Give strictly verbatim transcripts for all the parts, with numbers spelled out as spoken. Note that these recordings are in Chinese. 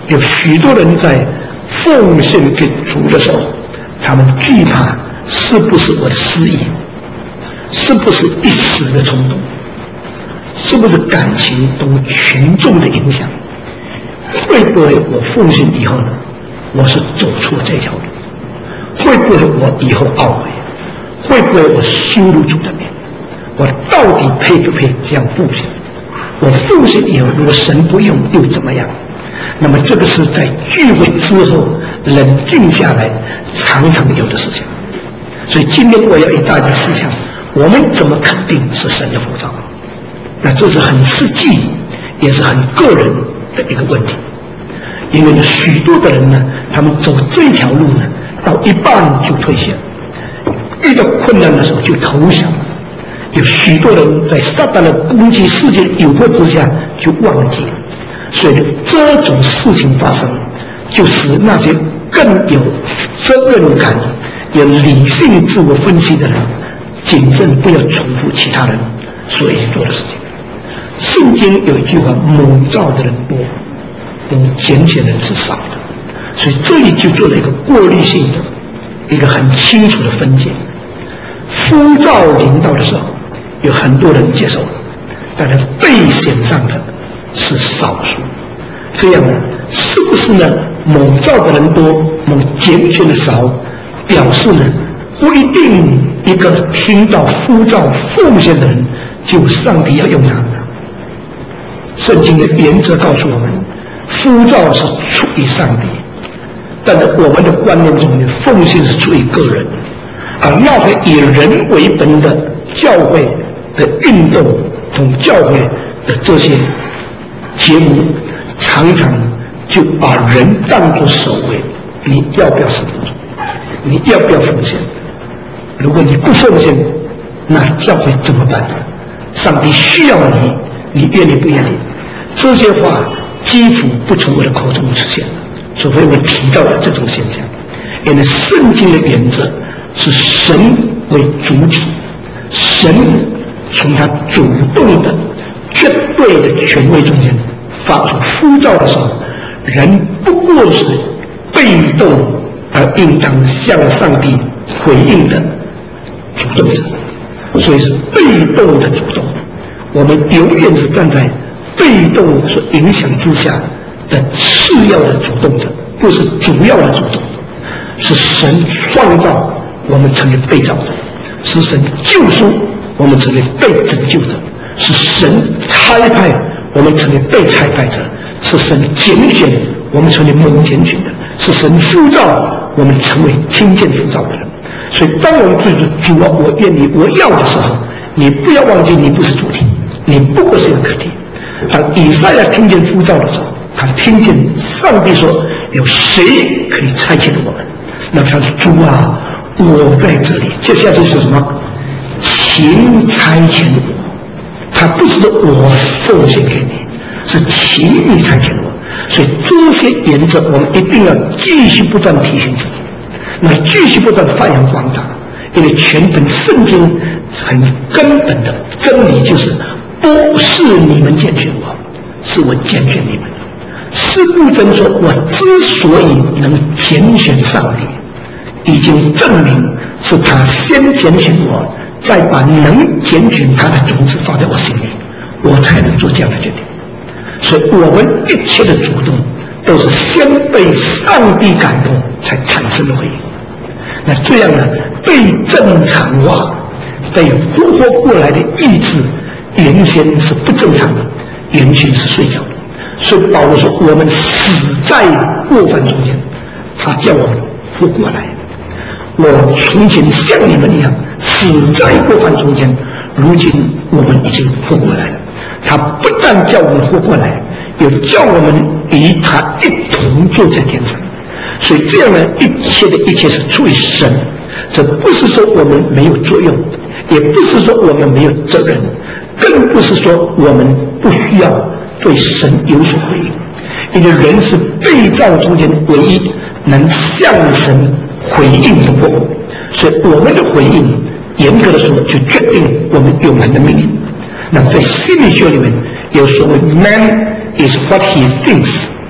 有许多人在奉献给主的时候，他们惧怕是不是我的私意，是不是一时的冲动，是不是感情同群众的影响，会不会我奉献以后呢，我是走错这条路，会不会我以后懊悔，会不会我羞辱主的面，我到底配不配这样奉献？我奉献以后，如果神不用又怎么样？那么这个是在聚会之后冷静下来常常有的事情。所以今天我要一大家思想，我们怎么肯定是神的呼召？那这是很实际也是很个人的一个问题。因为有许多的人呢，他们走这条路呢，到一半就退下，遇到困难的时候就投降了。有许多人在撒旦的攻击世界的诱惑之下就忘记了。所以这种事情发生，就使那些更有责任感、有理性自我分析的人，谨慎不要重复其他人所以做的事情。圣经有一句话：蒙召的人多，蒙拣选的人是少的。所以这里就做了一个过滤性的、一个很清楚的分界。呼召临到的时候，有很多人接受了，但是被选上的是少数。这样呢，是不是呢？蒙召的人多，蒙拣选的少，表示呢，不一定一个听到呼召奉献的人，就上帝要用他的。圣经的原则告诉我们，呼召是出于上帝，但是我们的观念中呢，奉献是出于个人，而那些以人为本的教会的运动同教会的这些节目，常常就把人当作首位。你要不要侍奉主？你要不要奉献？如果你不奉献，那教会怎么办呢？上帝需要你，你愿意不愿意？这些话几乎不从我的口中出现，除非我提到了这种现象。因为圣经的原则是神为主体，神从他主动的绝对的权威中间发出呼召的时候，人不过是被动而应当向上帝回应的主动者，所以是被动的主动。我们永远是站在被动所影响之下的次要的主动者，不是主要的主动。是神创造我们成为被造者，是神救赎我们成为被拯救者，是神差派我们成为被差派者，是神拣选我们成为蒙拣选的，是神呼召我们成为听见呼召的人。所以当我们对主啊，我愿意我要的时候，你不要忘记你不是主体，你不过是一个客体。当以赛亚听见呼召的时候，他听见上帝说有谁可以差遣我们，那他说主啊，我在这里。接下来就是什么？请差遣我。他不是说我奉献给你，是请你差遣我。所以这些原则我们一定要继续不断提醒自己，那继续不断发扬光大。因为全本圣经很根本的真理就是，不是你们拣选我，是我拣选你们。司布真说，我之所以能拣选上帝，已经证明是他先拣选我，再把能拣选他的种子放在我心里，我才能做这样的决定。所以我们一切的主动都是先被上帝感动才产生的回应。那这样呢，被正常化、被复活过来的意志，原先是不正常的，原先是睡觉的。所以保罗说，我们死在过犯中间，他叫我们活过来。我从前像你们一样死在过犯中间，如今我们已经活过来了。他不但叫我们活过来，也叫我们与他一同坐在天上。所以这样呢，一切的一切是出于神。这不是说我们没有作用，也不是说我们没有责任，更不是说我们不需要对神有所回应。因为人是被造中间唯一能向神回应的活物，所以我们的回应严格的说就决定我们永恒的命运。那在心理学里面有所谓 man is what he thinks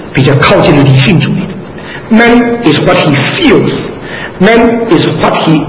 比较靠近理性主义的。Man is what he feels. Man is what he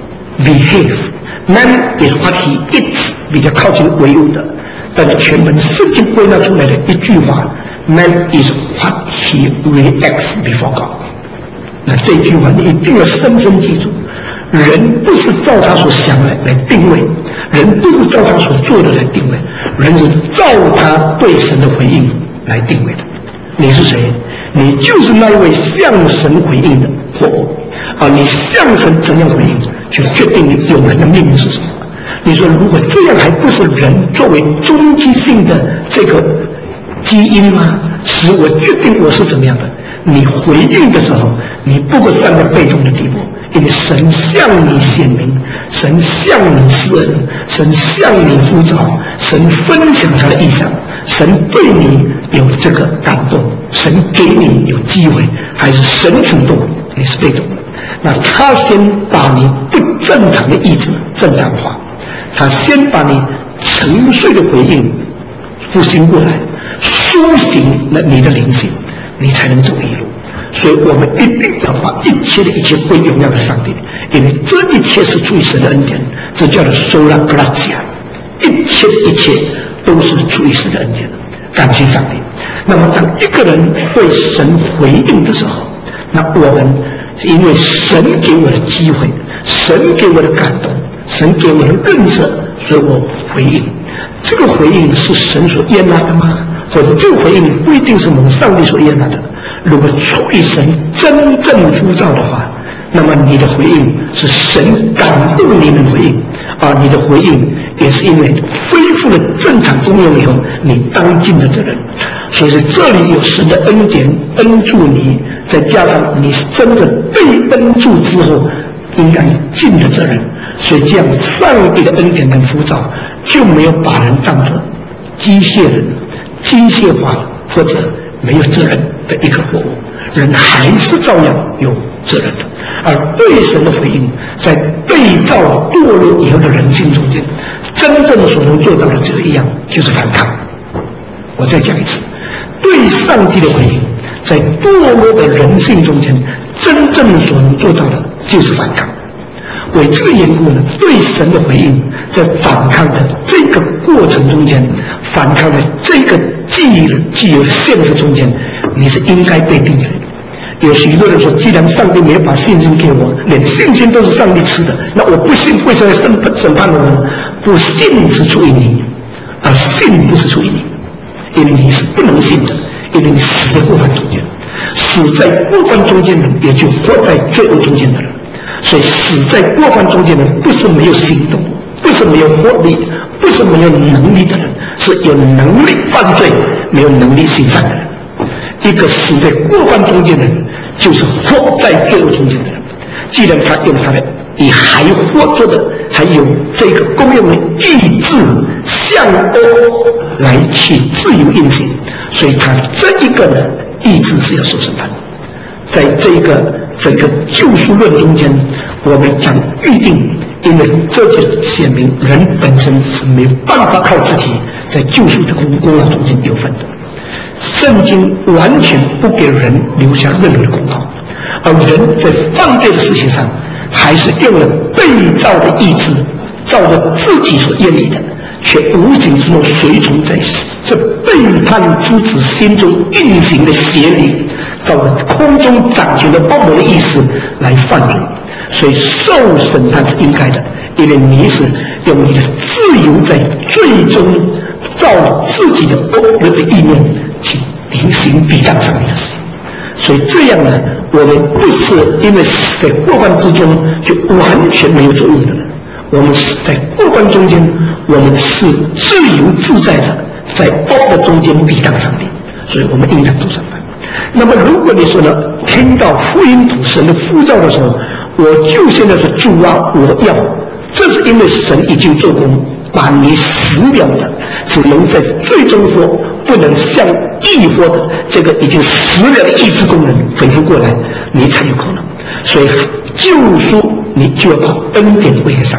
behaves. Man is what he eats. 比较靠近唯物的。但是全本圣经归纳出来的一句话 ：Man is what he reacts before God。那这句话你一定要深深记住。人不是照他所想的来定位，人不是照他所做的来定位，人是照他对神的回应来定位的。你是谁？你就是那一位向神回应的货物啊！你向神怎样回应，就决定你永恒的命运是什么。你说，如果这样还不是人作为终极性的这个基因吗？使我决定我是怎么样的？你回应的时候，你不会站在被动的地步。因为神向你显明，神向你施恩，神向你呼召，神分享他的意向，神对你有这个感动，神给你有机会，还是神主动，你是被动的。那他先把你不正常的意志正常化，他先把你沉睡的回应复兴过来，苏醒了你的灵性，你才能走一路。所以我们一定要把一切的一切归荣耀给上帝，因为这一切是出于神的恩典，这叫做 sola gratia， 一切的一切都是出于神的恩典，感谢上帝。那么当一个人对神回应的时候，那我们因为神给我的机会，神给我的感动，神给我的认识，所以我回应。这个回应是神所悦纳的吗？或者这个回应不一定是我们上帝所悦纳的。如果出于神真正呼召的话，那么你的回应是神感动你的回应，而你的回应也是因为恢复了正常功用以后你当尽的责任。所以这里有神的恩典恩助你，再加上你真的被恩助之后应该尽的责任，所以这样上帝的恩典跟呼召就没有把人当作机械人、机械化或者没有责任的一个货物，人还是照样有责任的。而对神的回应，在被造堕落以后的人性中间，真正所能做到的只有一样，就是反抗。我再讲一次，对上帝的回应，在堕落的人性中间，真正所能做到的就是反抗。为这个缘故呢，对神的回应，在反抗的这个过程中间，反抗的这个既有既有的现实中间，你是应该被定罪的。有许多人说，既然上帝没有把信心给我，连信心都是上帝赐的，那我不信为什么要审审判我呢？不信是出于你，而信不是出于你，因为你是不能信的，因为你死在过犯中间，死在过犯中间的人，也就活在罪恶中间的人。所以死在过犯中间的人，不是没有行动，不是没有活力，不是没有能力的人，是有能力犯罪，没有能力行善的人。一个死在过犯中间的人，就是活在罪恶中间的人。既然他用他的以还活着的，还有这个公用的意志向恶来去自由运行，所以他这一个呢，意志是要受审判的。在这个整个救赎论中间，我们将预定，因为这就显明人本身是没有办法靠自己在救赎的功功劳中间有份的。圣经完全不给人留下任何的功劳，而人在犯罪的事情上，还是用了被造的意志，照着自己所愿意的，却无形之中随从在这背叛之子心中运行的邪灵，照着空中掌权的恶魔的意思来犯罪，所以受审判是应该的，因为你是用你的自由在最终照自己的恶魔的意念去临行抵挡上帝的事情。所以这样呢，我们不是因为死在过犯之中就完全没有作用的人，我们死在过犯中间，我们是自由自在的在恶的中间抵挡上帝，所以我们应当都审判。那么如果你说呢，听到福音主神的呼召的时候，我就现在说主啊，我要，这是因为神已经做工，把你死了的只能在最终活，不能像义活的这个已经死了的意志功能恢复过来，你才有可能。所以救赎你就要把恩典归给上帝，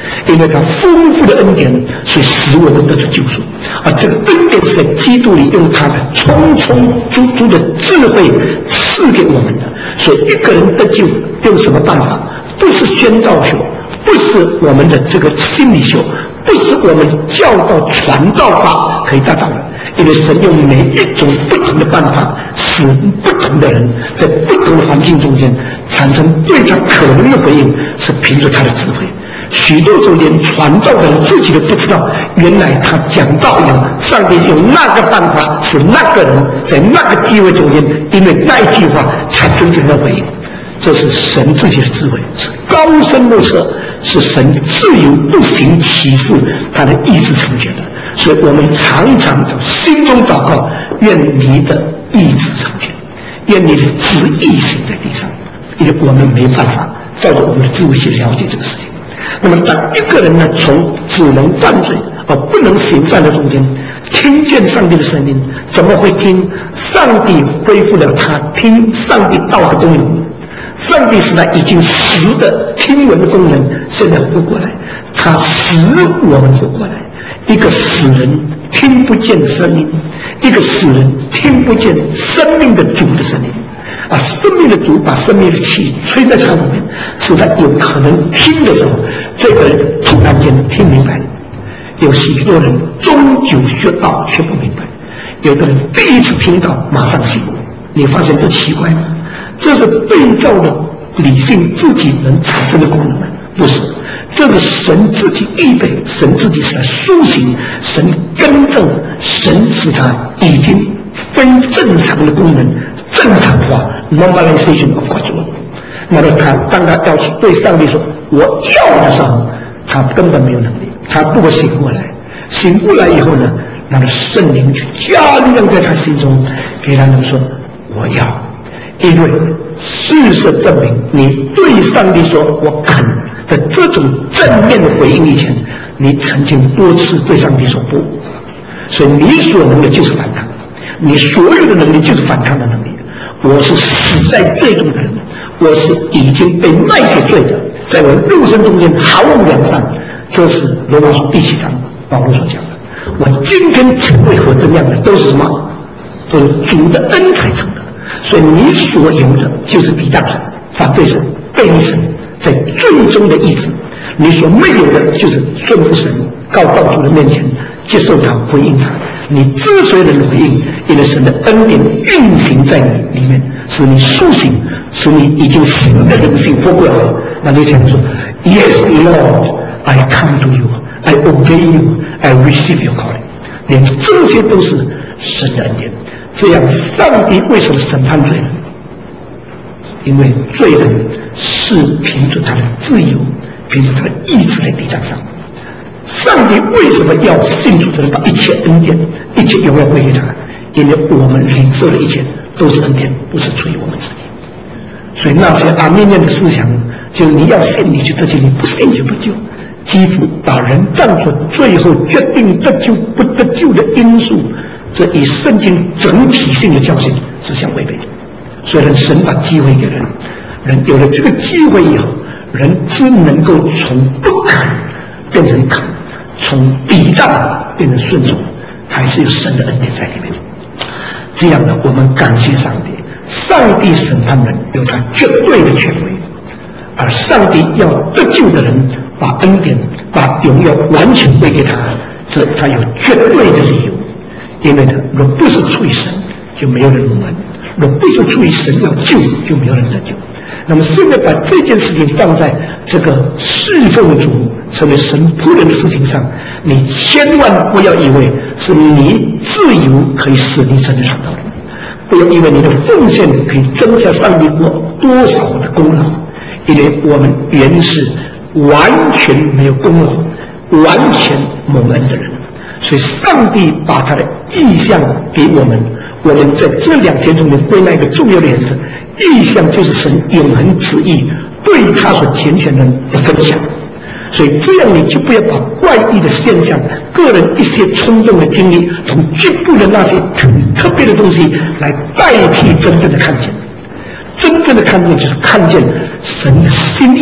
因为他丰富的恩典，所以使我们得到救赎。而这个恩典是在基督里用他的充充足足的智慧赐给我们的。所以一个人得救用什么办法？不是宣道学，不是我们的这个心理学，不是我们教导传道法可以达到的。因为神用每一种不同的办法，使不同的人在不同的环境中间产生对他可能的回应，是凭着他的智慧。许多时候连传道的人自己都不知道，原来他讲道有上帝用那个办法，使那个人在那个机会中间，因为那一句话才真正的回应。这是神自己的智慧，是高深莫测，是神自由不行其事，他的意志成全的。所以我们常常的心中祷告，愿你的意志成全，愿你的旨意行在地上。因为我们没办法照着我们的智慧去了解这个事情。那么当一个人呢，从只能犯罪而不能行善的中间听见上帝的声音，怎么会听？上帝恢复了他听上帝道的功能，上帝使他已经死的听闻的功能现在活过来，他使我们活过来。一个死人听不见声音，一个死人听不见生命的主的声音啊！生命的主把生命的气吹在他里面，使他有可能听的时候，这个人突然间听明白了。有许多人终究学道却不明白，有的人第一次听到马上醒悟。你发现这奇怪吗？这是对照的理性自己能产生的功能吗？不是，这是神自己预备，神自己使他苏醒，神更正，神使他已经非正常的功能正常化 normalization of God's will。 那么他当他要对上帝说我要的时候，他根本没有能力，他不会醒过来。醒过来以后呢，那么圣灵去加力量在他心中，给他能说我要。因为事实证明，你对上帝说我肯的这种正面的回应以前，你曾经多次对上帝说不，所以你所能的就是反抗，你所有的能力就是反抗的能力。我是死在罪中的人，我是已经被卖给罪的，在我肉身中间毫无良善。这是罗马书第七章保罗所讲的。我今天成为何等样的，都是什么？都是主的恩才成的。所以你所有的就是抵挡神、反对神、背离神，在最终的意志。你所没有的就是顺服神，告到主的面前，接受他，回应他。你之所以能回应，因为神的恩典运行在你里面，使你苏醒，使你已经死的人性活过来。那就想说 Yes Lord, I come to you, I obey you, I receive your calling。 连这些都是神的恩典。这样上帝为什么审判罪人？因为罪人是凭着他的自由，凭着他的意志来抵挡上帝。上帝为什么要信主的人把一切恩典、一切荣耀归给他？因为我们领受的一切都是恩典，不是出于我们自己。所以那些阿面念的思想，就你要信你就得救，你不信你就不救，几乎把人当作最后决定得救不得救的因素。这与圣经整体性的教训是相违背的。虽然神把机会给人，人有了这个机会以后，人只能够从不肯变成肯，从抵挡变成顺从，还是有神的恩典在里面。这样呢，我们感谢上帝，上帝审判人有他绝对的权威，而上帝要得救的人把恩典、把荣耀完全归给他，这他有绝对的理由。因为呢，若不是出于神，就没有人蒙恩；若不是出于神要救，就没有人得救。那么现在把这件事情放在这个侍奉主、成为神仆人的事情上，你千万不要以为是你自由可以使你成为传道人，不要以为你的奉献可以增加上帝国多少的功劳，因为我们原是完全没有功劳、完全蒙恩的人。所以上帝把他的意象给我们，我们在这两天中间归纳一个重要的原则：意象就是神永恒旨意对他所拣选人的分享。所以这样你就不要把怪异的现象、个人一些冲动的经历，从局部的那些很特别的东西来代替真正的看见。真正的看见就是看见神的心意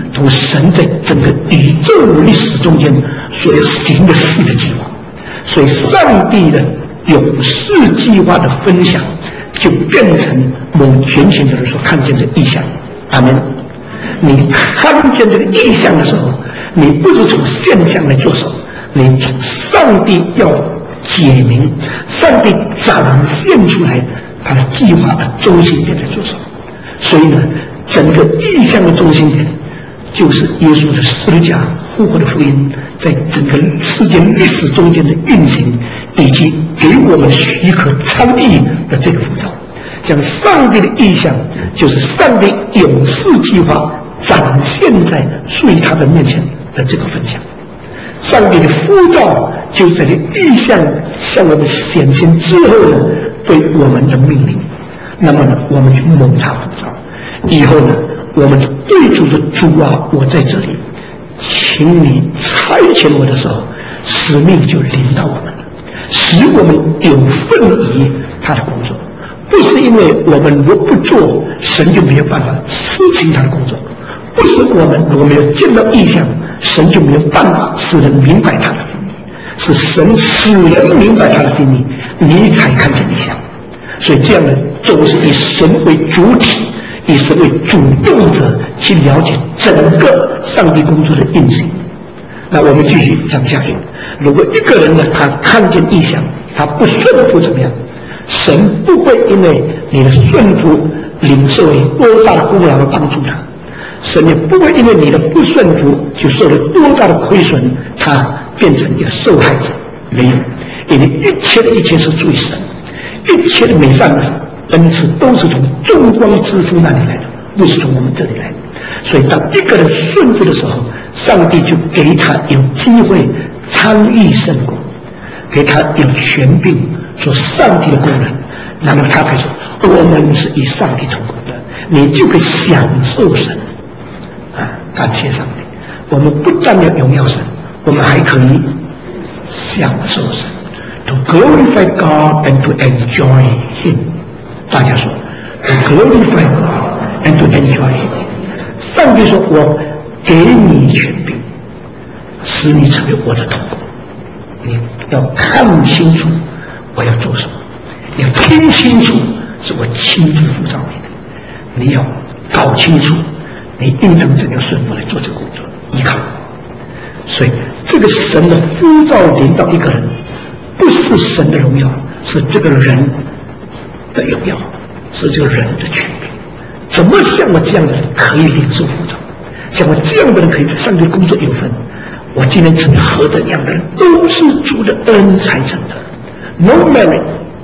同神在整个宇宙历史中间所要行的事的计划。所以上帝的永世计划的分享就变成某全群的人所看见的意象。阿们。你看见这个意象的时候，你不是从现象来着手，你从上帝要解明，上帝展现出来他的计划的中心点来着手。所以呢，整个意象的中心点就是耶稣的十字架复活的福音在整个世界历史中间的运行，以及给我们许可参与的这个符咒。讲上帝的意象就是上帝永世计划展现在属于他的面前的这个分享。上帝的呼召就在这意象向我们显现之后呢，对我们的命令。那么呢，我们去蒙他呼召以后呢，我们对主的主啊，我在这里，请你差遣我的时候，使命就临到我们了，使我们有份于他的工作。不是因为我们若不做，神就没有办法施行他的工作；不是我们如果没有见到异象，神就没有办法使人明白他的心意。是神使人明白他的心意，你才看见异象。所以这样的总是以神为主体，以神为主动者去了解整个上帝工作的运行。那我们继续讲下去。如果一个人呢，他看见异象，他不顺服怎么样？神不会因为你的顺服领受你多大的功劳而帮助他，神也不会因为你的不顺服就受了多大的亏损，他变成一个受害者。没有，因为一切的一切是属于神，一切的美善的恩赐都是从众光之父那里来的，不是从我们这里来的。所以当一个人顺服的时候，上帝就给他有机会参与圣工，给他有权柄做上帝的工人。那么他可以说，我们是与上帝同工的，你就可以享受神啊！感谢上帝，我们不但要荣耀神，我们还可以享受神。To glorify God and to enjoy Him。大家说 ，To glorify God and to enjoy Him。上帝说：“我给你权柄，使你成为我的同工。你要看清楚我要做什么，你要听清楚是我亲自呼召你的。你要搞清楚，你应当怎样顺服来做这个工作，依靠。所以，这个神的呼召临到一个人。”不是神的荣耀，是这个人的荣耀，是这个人的权柄。怎么像我这样的人可以领受呼召？像我这样的人可以在上帝工作有份？我今天成为何等样的人，都是主的恩才成的。No merit,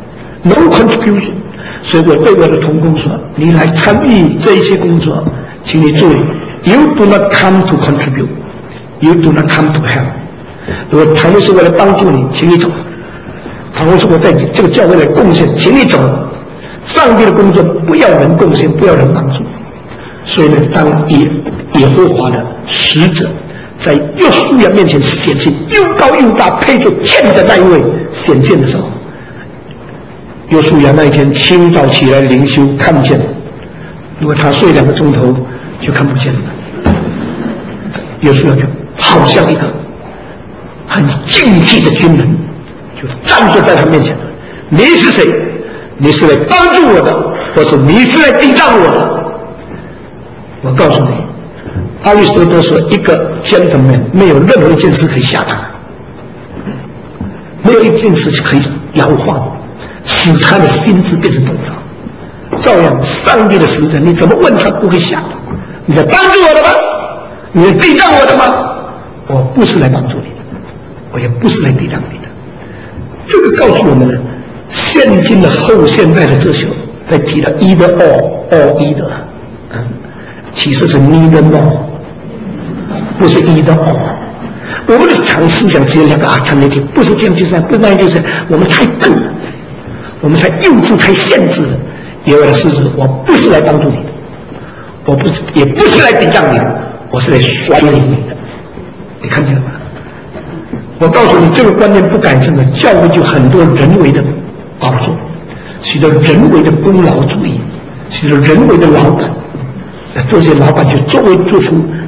no contribution。所以我对我的同工说：“你来参与这一些工作，请你注意 ，You do not come to contribute, you do not come to help。如果倘若是为了帮助你，请你走。”倘若是我在这个教会来贡献，请你走。上帝的工作不要人贡献，不要人帮助。所以呢，当耶耶和华的使者在约书亚面前显现，又高又大，配着剑的那一位显现的时候，约书亚那一天清早起来灵修，看见，如果他睡两个钟头就看不见了。约书亚就好像一个很敬忌的军人。就站坐在他面前，你是谁？你是来帮助我的，或者你是来抵挡我的？我告诉你，阿里斯多德说，一个 gentleman 没有任何一件事可以吓他，没有一件事可以摇晃，使他的心智变成动摇。照样，上帝的使者，你怎么问他不会吓？你来帮助我的吗？你来抵挡我的吗？我不是来帮助你的，我也不是来抵挡你的。这个告诉我们呢，现今的后现代的哲学在提到 either or or either， 嗯，其实是 neither nor， 不是 either or。我们的常思想只有两个 alternative， 不是这样就是这样，不是那样就是这样，我们太笨了，我们太幼稚，太限制了。因为事实，我不是来帮助你的，我不是，也不是来抵挡你的，我是来率领你的。你看见了吗？我告诉你，这个观念不改正的，教会就很多人为的宝座，许多人为的功劳主义，许多人为的老板，这些老板就作威作福，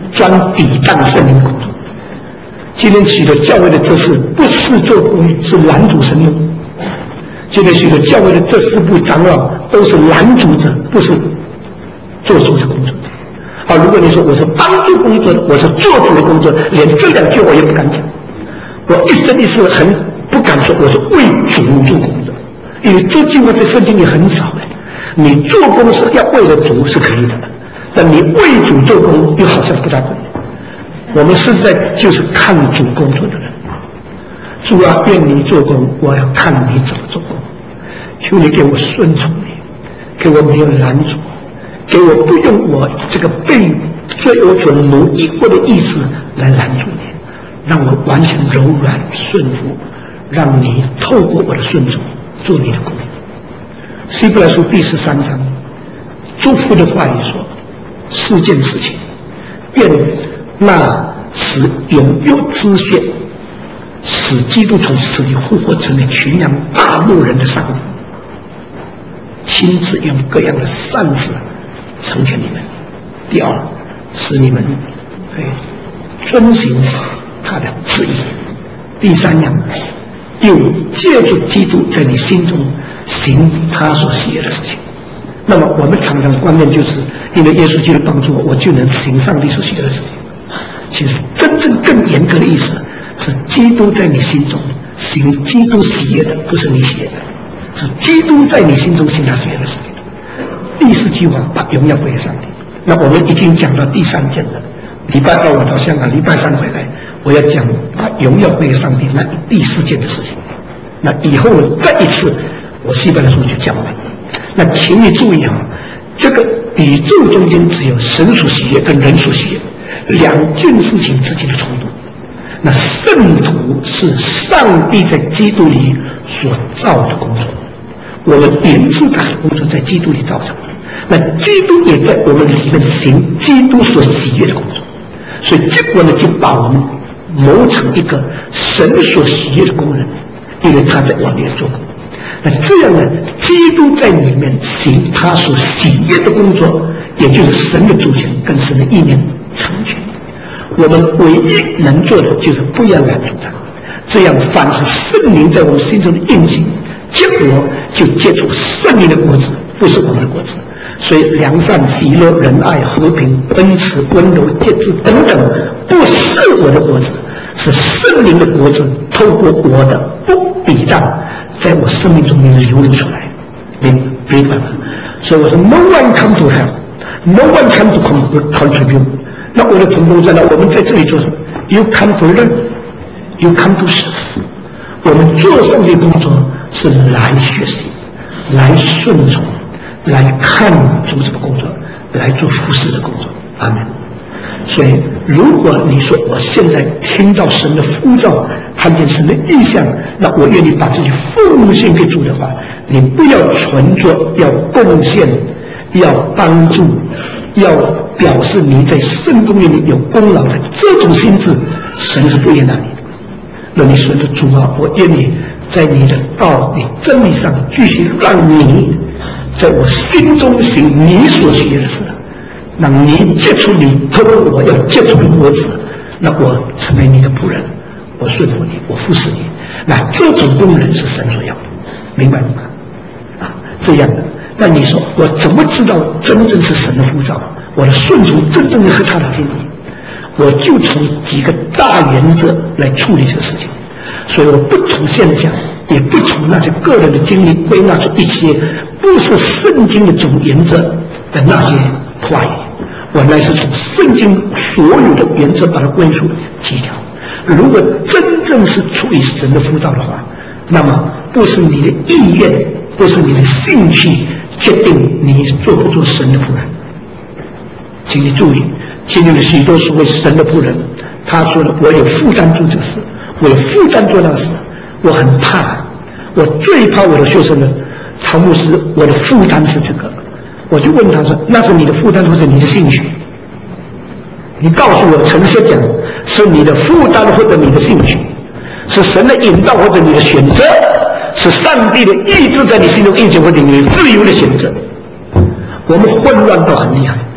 专抵挡圣灵工作。今天许多教会的这事不是做公益，是拦阻神用。今天许多教会的这四部长老都是拦阻者，不是做主的工作。好，如果你说我是帮助工作的，我是做主的工作，连这两句我也不敢讲。我一生一世很不敢说我是为主做工作，因为这句话在圣经里很少的。你做工是要为了主是可以的，但你为主做工又好像不大可以。我们实在就是看主工作的人。主啊，愿你做工，我要看你怎么做工。求你给我顺从你，给我没有拦阻，给我不用我这个被罪恶所奴役过的意思来拦阻你，让我完全柔软顺服，让你透过我的顺从做你的工。希伯来书第十三章祝福的话语说，四件事情，愿那使永有知血，使基督从死里复活成为群羊大牧人的上帝，亲自用各样的善事成全你们。第二，使你们哎遵行他的旨意。第三样，又借助基督在你心中行他所喜悦的事情。那么我们常常观念就是因为耶稣基督帮助我，我就能行上帝所喜悦的事情。其实真正更严格的意思是基督在你心中行基督喜悦的，不是你喜悦的，是基督在你心中行他喜悦的事情。第四句话，把荣耀归给上帝。那我们已经讲到第三件了。礼拜二我到香港，礼拜三回来，我要讲把荣耀归给上帝那第四件的事情。那以后再一次我希伯来书就讲完。那请你注意啊，这个宇宙中间只有神所喜悦跟人所喜悦两件事情之间的冲突。那圣徒是上帝在基督里所造的工作，我们原自感的工作在基督里造成的，那基督也在我们里面行基督所喜悦的工作，所以结果呢，就把我们谋成一个神所喜悦的工人，因为他在我里面做工。那这样呢，基督在里面行他所喜悦的工作，也就是神的主权跟神的意念成全。我们唯一能做的就是不要拦阻他，这样凡是圣灵在我们心中的印记，结果就结出圣灵的果子，不是我们的果子。所以良善、喜乐、仁爱、和平、恩慈、温柔、节制等等，不是我的果子，是圣灵的果子，透过我的不抵挡，在我生命中流露出来。明明白吗？所以我说 ，No one come to help, no one come to contribute。那我的同工在哪？我们在这里做什么 ？You come to learn, you come to serve。我们做上帝工作是来学习、来顺从、来看主怎么工作、来做服侍的工作。阿门。所以，如果你说我现在听到神的呼召，看见神的意象，那我愿意把自己奉献给主的话，你不要纯做，要贡献，要帮助，要表示你在圣公里有功劳的这种心智，神是不悦纳你的。那你说的主啊，我愿意在你的道理真理上继续让你在我心中行你所喜悦的事，让你结出你透过我要结出的果子，那我成为你的仆人，我顺服你，我服侍你。那这种功能是神所要的，明白吗？啊，这样的。那你说我怎么知道真正是神的呼召？我的顺从真正的和他的经历，我就从几个大原则来处理这个事情。所以我不从现象，也不从那些个人的经历归纳出一些不是圣经的总原则的那些话语，我乃是从圣经所有的原则把它归出几条。如果真正是出于神的呼召的话，那么不是你的意愿，不是你的兴趣决定你做不做神的仆人。请你注意，今天的许多所谓神的仆人，他说了，我有负担做这个事，我有负担做那个事，我很怕，我最怕我的学生呢，曹牧师，我的负担是这个。我就问他说，那是你的负担或者你的兴趣？你告诉我，诚实讲，是你的负担或者你的兴趣，是神的引导或者你的选择，是上帝的意志在你心中印记或者你自由的选择。我们混乱到很厉害，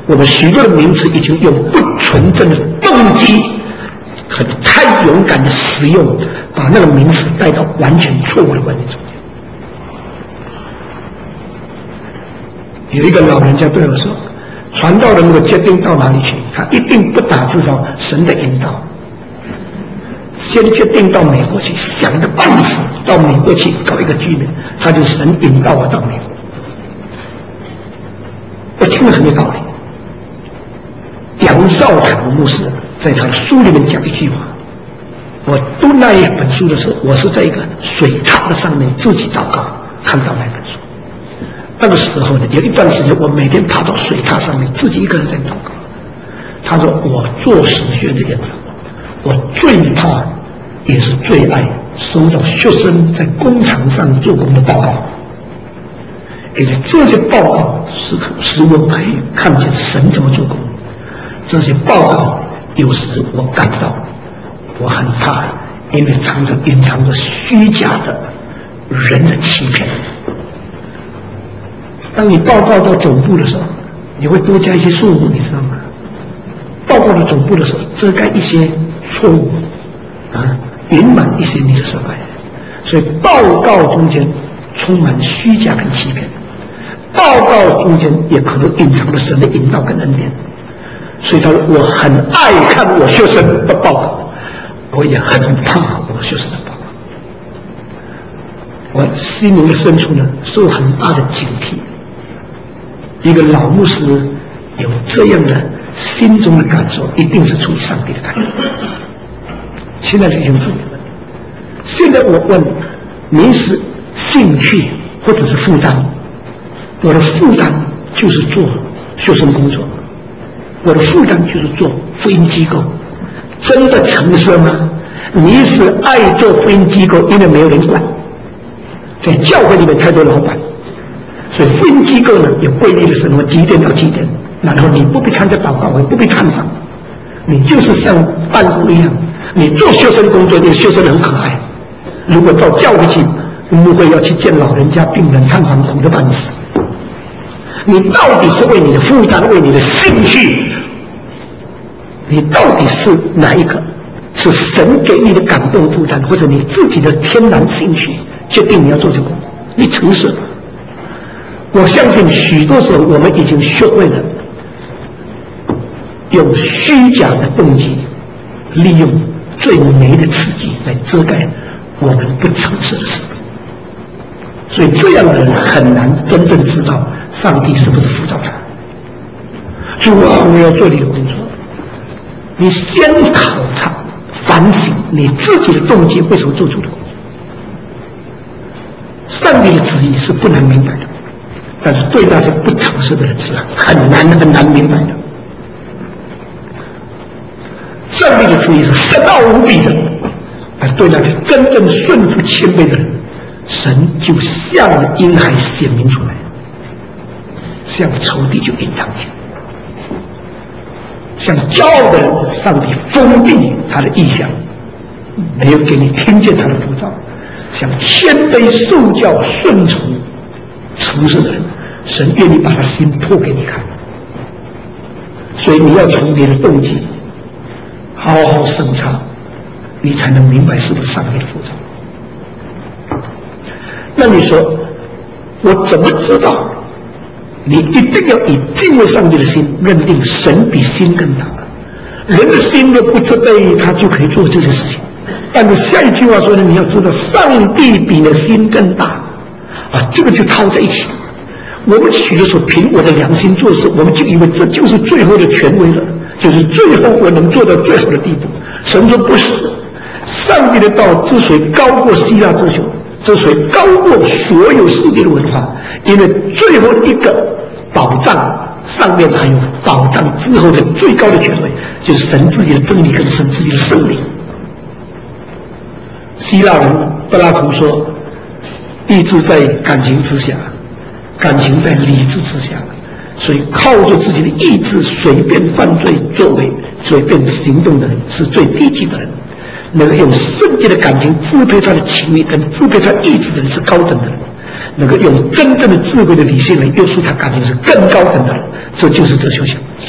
我们许多的名词已经用不纯正的动机和太勇敢的使用，把那个名词带到完全错误的观念中。有一个老人家对我说，传道人如果决定到哪里去，他一定不打至少神的引导，先决定到美国去，想个办法到美国去搞一个居民，他就神引导我到美国。我听了很有道理。杨少堂牧师在他的书里面讲一句话，我读那一本书的时候，我是在一个水塔的上面自己祷告看到那本书。那个时候呢，有一段时间我每天爬到水塔上面自己一个人在祷告。他说，我做神学的院长，我最怕也是最爱收到学生在工厂上做工的报告，因为这些报告是使我可以看见神怎么做工。这些报告有时我感到我很怕，因为常常隐藏着虚假的人的欺骗。当你报告到总部的时候，你会多加一些数目，你知道吗？报告到总部的时候，遮盖一些错误啊，圆满一些你的失败。所以报告中间充满虚假跟欺骗，报告中间也可能隐藏了神的引导跟恩典。所以他说，我很爱看我学生的报告，我也很怕我学生的报告。我心灵的深处呢，受很大的警惕。一个老牧师有这样的心中的感受，一定是出于上帝的感受。亲爱的弟兄姊妹们，现在我问你，是兴趣或者是负担？我的负担就是做学生工作，我的负担就是做福音机构。真的成色吗？你是爱做福音机构，因为没有人管，在教会里面太多老板，所以福音机构呢有规律的生活，几点到几点，然后你不必参加祷告会，不必探访，你就是像办公一样。你做学生工作，你的学生很可爱。如果到教会去，牧会要去见老人家、病人、探访，苦的半死。你到底是为你的负担，为你的兴趣？你到底是哪一个？是神给你的感动负担，或者你自己的天然兴趣决定你要做这个工作？你诚实吧。我相信许多时候我们已经学会了用虚假的动机，利用最美的刺激来遮盖我们不诚实的事。所以这样的人很难真正知道上帝是不是辅导他。主啊，我要做你的工作。你先考察反省你自己的动机为什么做出的工作。上帝的旨意是不难明白的，但是对那些不诚实的人是很难很难明白的。上帝的旨意是深奥无比的，但对那些真正顺服谦卑的人，神就像婴孩显明出来，像仇敌就隐藏起来。像骄傲的人，上帝封闭他的意象，没有给你听见他的呼召。像谦卑受教顺从诚实的人，神愿意把他心破给你看。所以你要从你的动机好好审查，你才能明白是不是上帝的呼召。那你说我怎么知道？你一定要以敬畏上帝的心认定神比心更大。人的心若不责备他，就可以做这些事情。但是下一句话说呢，你要知道上帝比你的心更大啊，这个就套在一起。我们许的时候凭我的良心做事，我们就以为这就是最后的权威了，就是最后我能做到最好的地步。神说不是，上帝的道之所以高过希腊之学，之所以高过所有世界的文化，因为最后一个保障上面还有保障之后的最高的权威，就是神自己的真理跟神自己的圣灵。希腊人柏拉图说，意志在感情之下，感情在理智之下，所以靠着自己的意志随便犯罪作为、随便行动的人是最低级的人。那个用圣洁的感情支配他的情欲跟支配他意志的人是高等的人，那个用真正的智慧的理性来约束他感情是更高等的人。这就是哲学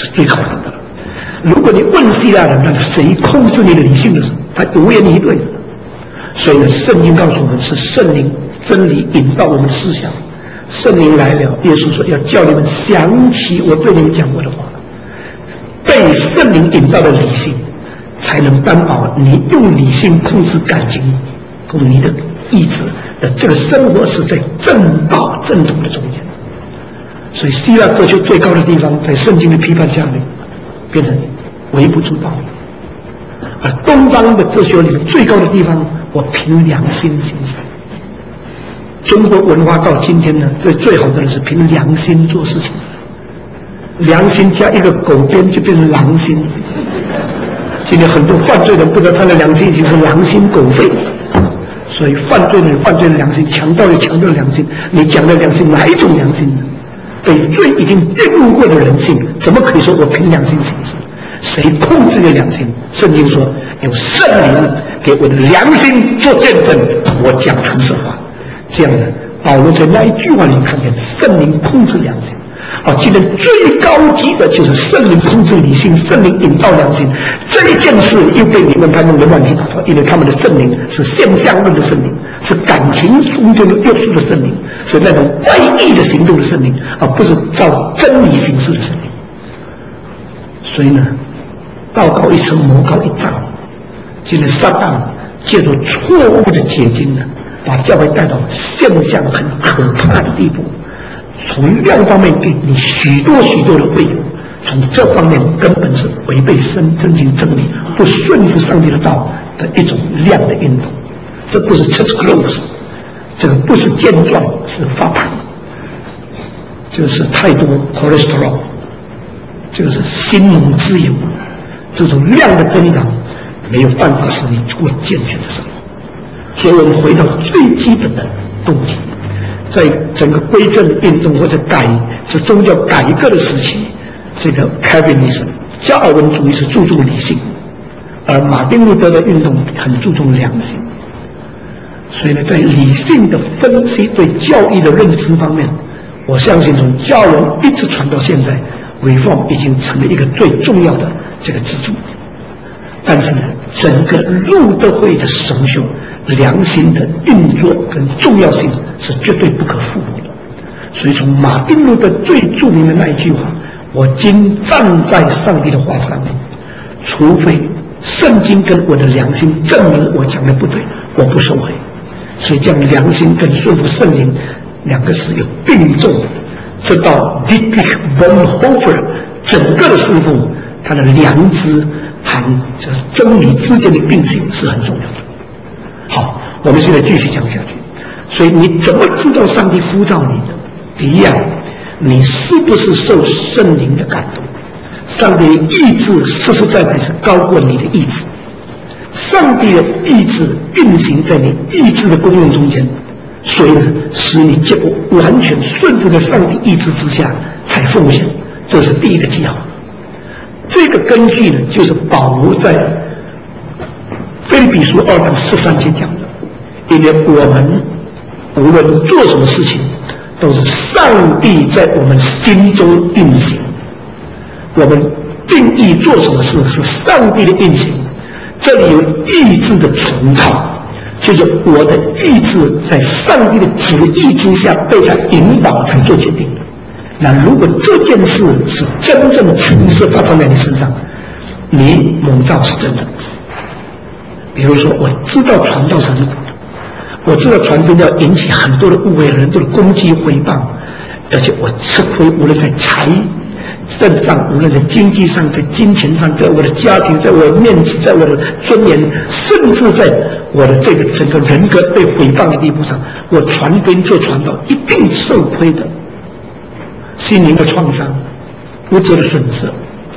最靠谱的了。如果你问希腊人，那谁控制你的理性的时候，他无言以对的。所以呢，圣经告诉我们是圣灵真理引导我们的思想。圣灵来了，耶稣说要叫你们想起我对你们讲过的话。被圣灵引导的理性，才能担保你用理性控制感情，和你的意志的这个生活是在正道正统的中间。所以希腊哲学最高的地方，在圣经的批判下面，变成微不足道。而东方的哲学里面最高的地方，我凭良心行事。中国文化到今天呢，最最好的是凭良心做事情。良心加一个狗边就变成狼心。今天很多犯罪人不知道他的良心已经是狼心狗肺，所以犯罪的人犯罪的良心，强盗有强盗的良心。你讲的良心哪一种良心呢？被罪已经玷污过的人性，怎么可以说我凭良心行事？谁控制了良心？圣经说有圣灵给我的良心做见证，我讲诚实话。这样的，保罗在那一句话里看见圣灵控制良心。啊，今天最高级的就是圣灵控制理性，圣灵引导良心。这一件事又被你们他弄得乱七八糟，因为他们的圣灵是现象论的圣灵，是感情中间的约束的圣灵，是那种外溢的行动的圣灵，而不是照真理行事的圣灵。所以呢，道高一尺，魔高一丈。今天撒旦借着错误的解经呢，把教会带到现象很可怕的地步。从量方面给你许多许多的喂养，从这方面根本是违背真真经真理，不顺服上帝的道的一种量的运动。这不是 church close， 这个不是健壮，是发胖，就是太多 cholesterol， 就是心猛自由。这种量的增长没有办法使你过健全的生活。所以我们回到最基本的动机。在整个归正运动或者改这宗教改革的时期，这个 Calvinism 加尔文主义是注重理性，而马丁路德的运动很注重良心。所以呢，在理性的分析对教义的认知方面，我相信从加尔文一直传到现在 ，Reform 已经成了一个最重要的这个支柱。但是呢，整个路德会的神修良心的运作跟重要性是绝对不可复古的。所以从马丁路德最著名的那一句话，我今站在上帝的话上面，除非圣经跟我的良心证明我讲的不对，我不收回。所以将良心跟顺服圣灵两个是有并重的。这到 Dietrich Bonhoeffer 整个的师父，他的良知和就是真理之间的并行是很重要的。好，我们现在继续讲下去。所以你怎么知道上帝呼召你的？第一样，你是不是受圣灵的感动？上帝的意志实实在在是高过你的意志。上帝的意志运行在你意志的功用中间，所以呢，使你结果完全顺服在上帝意志之下才奉献，这是第一个记号。这个根据呢，就是保罗在腓立比书二章十三节讲的，因为我们无论做什么事情，都是上帝在我们心中运行。我们定义做什么事是上帝的运行，这里有意志的重套，就是我的意志在上帝的旨意之下被他引导才做决定的。那如果这件事是真正诚实发生在你身上，你蒙召是真正的。比如说，我知道传道是很苦的，我知道传福音要引起很多的误会，很多的攻击诽谤，而且我吃亏，无论在财政上，无论在经济上，在金钱上，在我的家庭，在我的面子，在我的尊严，甚至在我的这个整个人格被诽谤的地步上，我传福音做传道一定受亏的。心灵的创伤，物质的损失，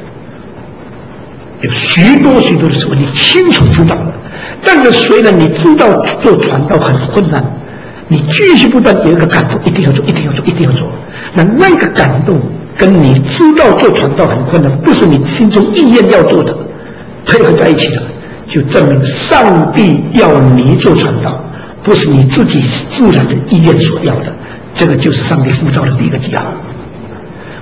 有许多许多的时候你清楚知道的。但是虽然你知道做传道很困难，你继续不断有一个感动，一定要做，一定要做，一定要做。那那个感动跟你知道做传道很困难，不是你心中意愿要做的，配合在一起的，就证明上帝要你做传道，不是你自己自然的意愿所要的。这个就是上帝呼召的第一个记号。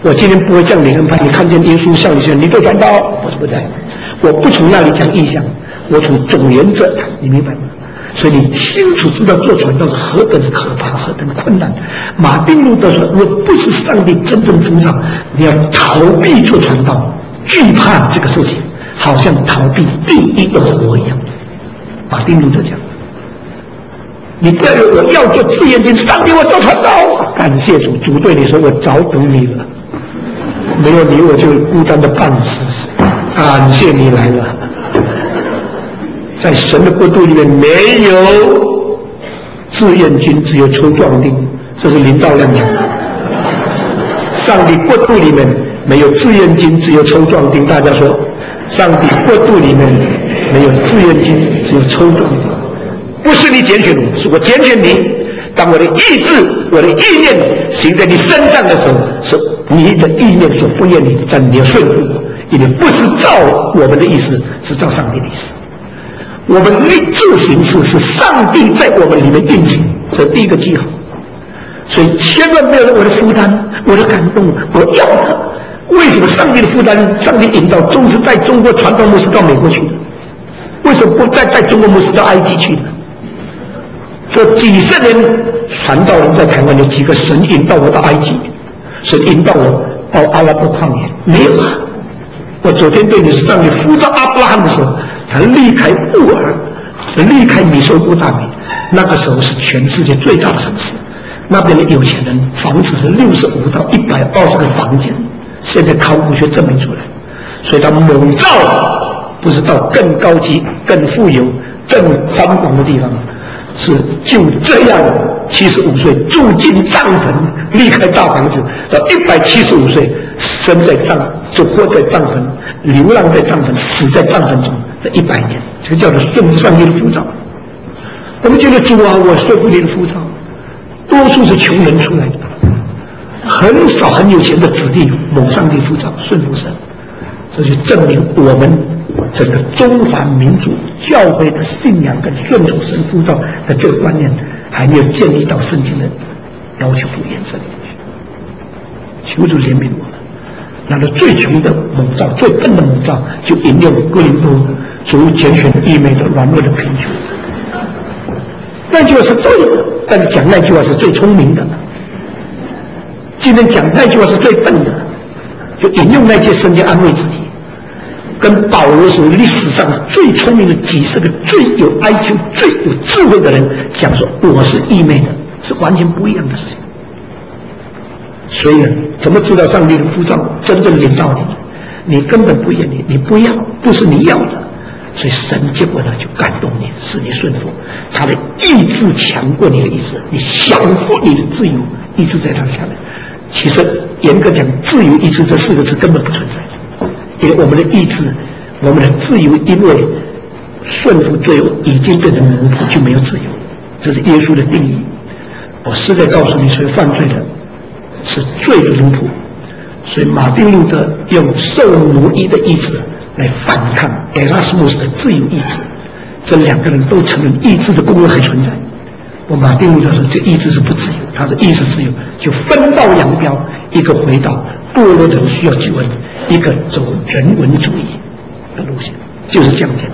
我今天不会像灵恩派，你看见耶稣像你像你做传道，我说不对，我不从那里讲意象，我从总原则讲，你明白吗？所以你清楚知道做传道是何等的可怕，何等的困难。马丁路德说，若不是上帝真正呼召，你要逃避做传道，惧怕这个事情，好像逃避第一个火一样。马丁路德讲，你不要有我要做自言经，上帝我做传道，感谢主，主对你说我早等你了，没有你我就孤单的半死，感谢你来了。在神的国度里面没有自验经，只有抽壮丁，这是林兆亮讲的。上帝国度里面没有自验经，只有抽壮丁。大家说，上帝国度里面没有自验经，只有抽壮丁。不是你拣选我，是我拣选你。当我的意志、我的意念行在你身上的时候，是你的意念所不愿意，但你要顺服我，因为不是照我们的意思，是照上帝的意思。我们立志行事是上帝在我们里面运行，这是第一个记号。所以千万不要说我的负担、我的感动，我要的。为什么上帝的负担、上帝引导总是带中国传道牧师到美国去的？为什么不带带中国牧师到埃及去的？这几十年传道人在台湾有几个神引导我到埃及，神引导我到阿拉伯旷野？没有啊！我昨天对你是上帝呼召阿伯拉罕的时候，他离开乌尔，离开米索不达米，那个时候是全世界最大的城市，那边的有钱人房子是六十五到一百二十个房间，现在考古学证明出来，所以他猛造不是到更高级、更富有、更宽广的地方，是就这样七十五岁住进帐篷，离开大房子，到一百七十五岁生在帐，就活在帐篷，流浪在帐篷，死在帐篷中的一百年，这个叫做顺服上帝的呼召。我们觉得主啊，我顺服你的呼召，多数是穷人出来的，很少很有钱的子弟蒙上帝呼召顺服神，这就证明我们整个中华民族教会的信仰跟顺从神呼召的这个观念还没有建立到圣经的要求不严正。求主怜悯我们，那个最穷的蒙召、最笨的蒙召，就引用哥林多主拣选愚昧的、软弱的、贫穷。那句话是对的，但是讲那句话是最聪明的。既然讲那句话是最笨的，就引用那些圣经安慰自己。跟保罗是历史上最聪明的几十个最有 I Q 最有智慧的人讲说我是愚昧的，是完全不一样的事情。所以呢，怎么知道上帝的呼召真正领导你？你根本不愿意，你不要，不是你要的，所以神结果呢就感动你，使你顺服，他的意志强过你的意志，你降服你的自由，意志在他下面。其实严格讲，自由意志这四个字根本不存在。因为我们的意志，我们的自由，因为顺服罪恶已经变成奴仆，就没有自由。这是耶稣的定义。我实在告诉你，所以犯罪的是罪的奴仆。所以马丁路德用受奴役的意志来反抗埃拉斯穆斯的自由意志，这两个人都承认意志的功能还存在。我马丁路德说，这意志是不自由，他的意志自由就分道扬镳，一个回到堕落的人需要救恩，一个走人文主义的路线，就是这样简单。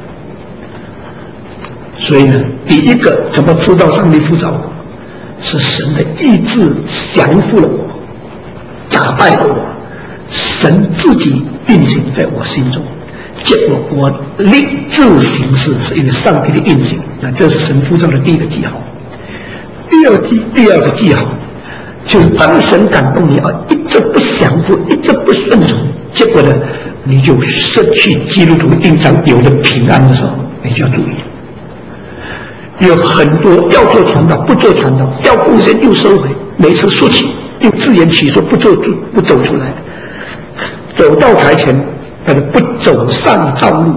所以呢，第一个怎么知道上帝呼召我？是神的意志降服了我，打败了我，神自己运行在我心中，结果我立志行事，是因为上帝的运行。那这是神呼召的第一个记号。第二记第二个记号就是当神感动你啊，一直不降服，一直不顺从，结果呢，你就失去基督徒应当有的平安的时候，你就要注意。有很多要做传道不做传道，要奉献又收回，每次说起又自圆其说，不做不走出来，走到台前但是不走上道路，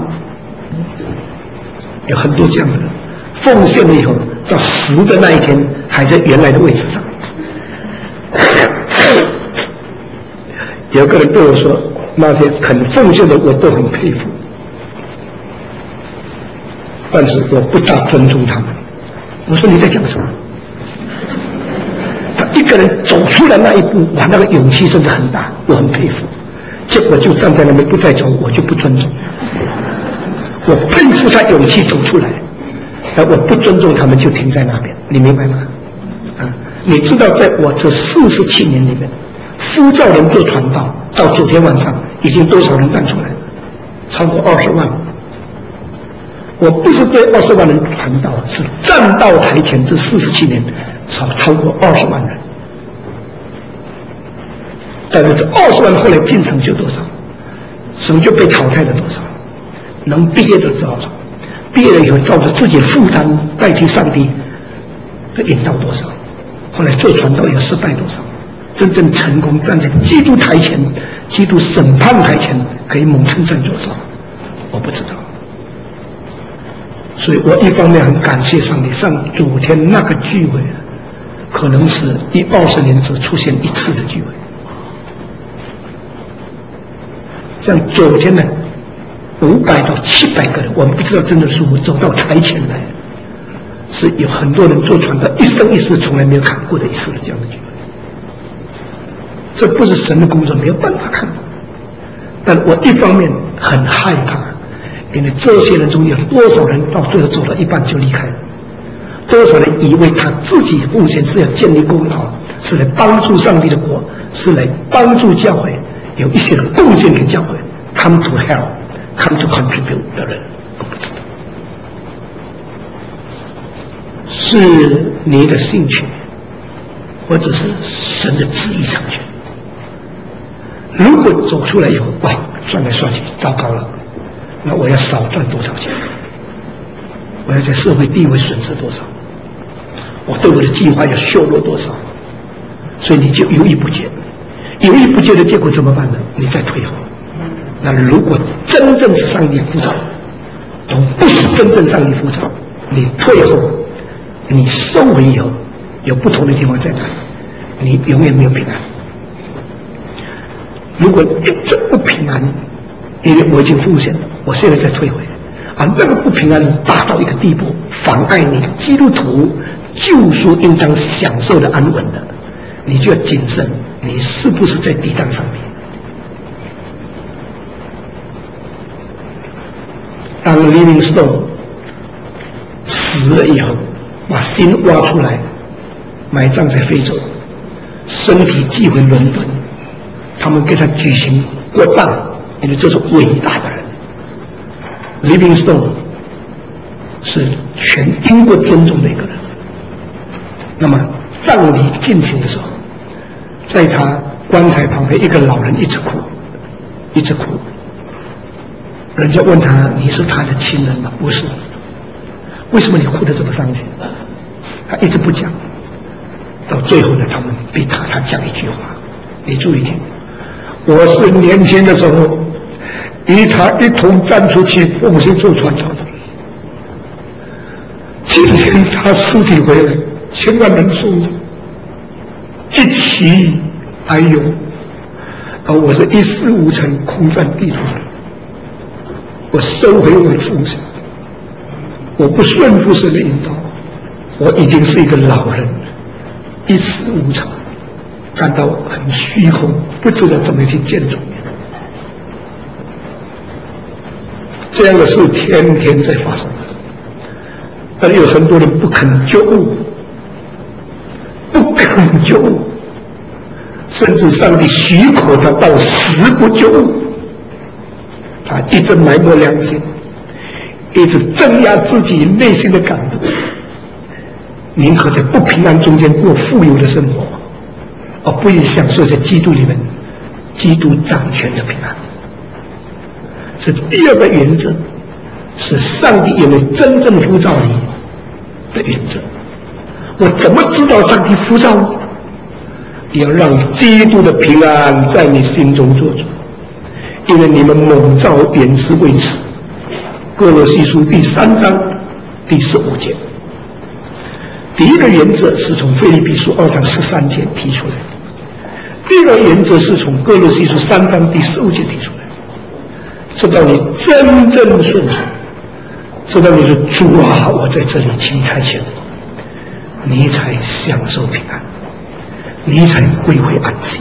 有很多这样的人，奉献了以后到死的那一天还在原来的位置上。有个人对我说，那些肯奉献的我都很佩服，但是我不大尊重他们。我说你在讲什么？他一个人走出来那一步，哇，那个勇气甚至很大，我很佩服。结果就站在那边不再走，我就不尊重。我佩服他勇气走出来，而我不尊重他们就停在那边，你明白吗？啊，你知道在我这四十七年里面，呼召人做传道，到昨天晚上已经多少人站出来了？超过二十万。我不是对二十万人传道，是站到台前这四十七年，超超过二十万人。但是这二十万后来进城就多少，神就被淘汰了多少，能毕业的多少，毕业了以后照着自己的负担代替上帝的引导多少，后来做传道有失败多少，真正成功站在基督台前、基督审判台前可以猛称赞多少，我不知道。所以我一方面很感谢上帝，上昨天那个聚会可能是一二十年只出现一次的聚会，像昨天呢五百到七百个人，我们不知道真的是我走到台前来，是有很多人做传道一生一世从来没有看过的一次这样的聚会。这不是神的工作，没有办法看到。但我一方面很害怕，因为这些人中有多少人到最后走到一半就离开了，多少人以为他自己目前是要建立功劳，是来帮助上帝的国，是来帮助教会，有一些贡献给教会 come to help come to contribute 的人，我不知道是你的兴趣或者是神的旨意成全。如果走出来以后，哇，算来算去糟糕了，那我要少赚多少钱？我要在社会地位损失多少？我对我的计划要削弱多少？所以你就犹豫不决，犹豫不决的结果怎么办呢？你再退后。那如果真正是上帝呼召，都不是真正上帝呼召，你退后，你收回以后，有不同的地方在哪里？你永远没有平安。如果一直不平安，因为我已经奉献了，我现在在退回，而那个不平安大到一个地步，妨碍你基督徒救赎应当享受的安稳的，你就要谨慎，你是不是在地上上面？当 Livingstone 死了以后，把心挖出来，埋葬在非洲，身体寄回伦敦，他们给他举行国葬，因为这是伟大的人。Livingstone 是全英国尊重的一个人。那么葬礼进行的时候，在他棺材旁边，一个老人一直哭，一直哭。人家问他：“你是他的亲人吗？”不是。为什么你哭得这么伤心？他一直不讲。到最后呢，他们逼他，他讲一句话，你注意听。我是年轻的时候与他一同站出去奉献做传道的，今天他尸体回来，千万人送走，极其哀忧，而我是一事无成，空占地图。我收回我的奉献，我不顺服神的引导，我已经是一个老人，一事无成，感到很虚空，不知道怎么去见主。这样的事天天在发生，而有很多人不肯觉悟，不肯觉悟，甚至上帝许可他到死不觉悟，他一直埋没良心，一直镇压自己内心的感动，宁可在不平安中间过富有的生活，而不愿享受在基督里面基督掌权的平安。是第二个原则，是上帝有没有真正呼召你的原则。我怎么知道上帝呼召你？你要让基督的平安在你心中做主，因为你们蒙召原是为此。歌罗西书第三章第十五节，第一个原则是从腓立比书二章十三节提出来的，第二个原则是从歌罗西书三章第十五节提出来的。直到你真正顺从，直到你说主啊，我在这里，请差遣我，你才享受平安。 你才归回安息。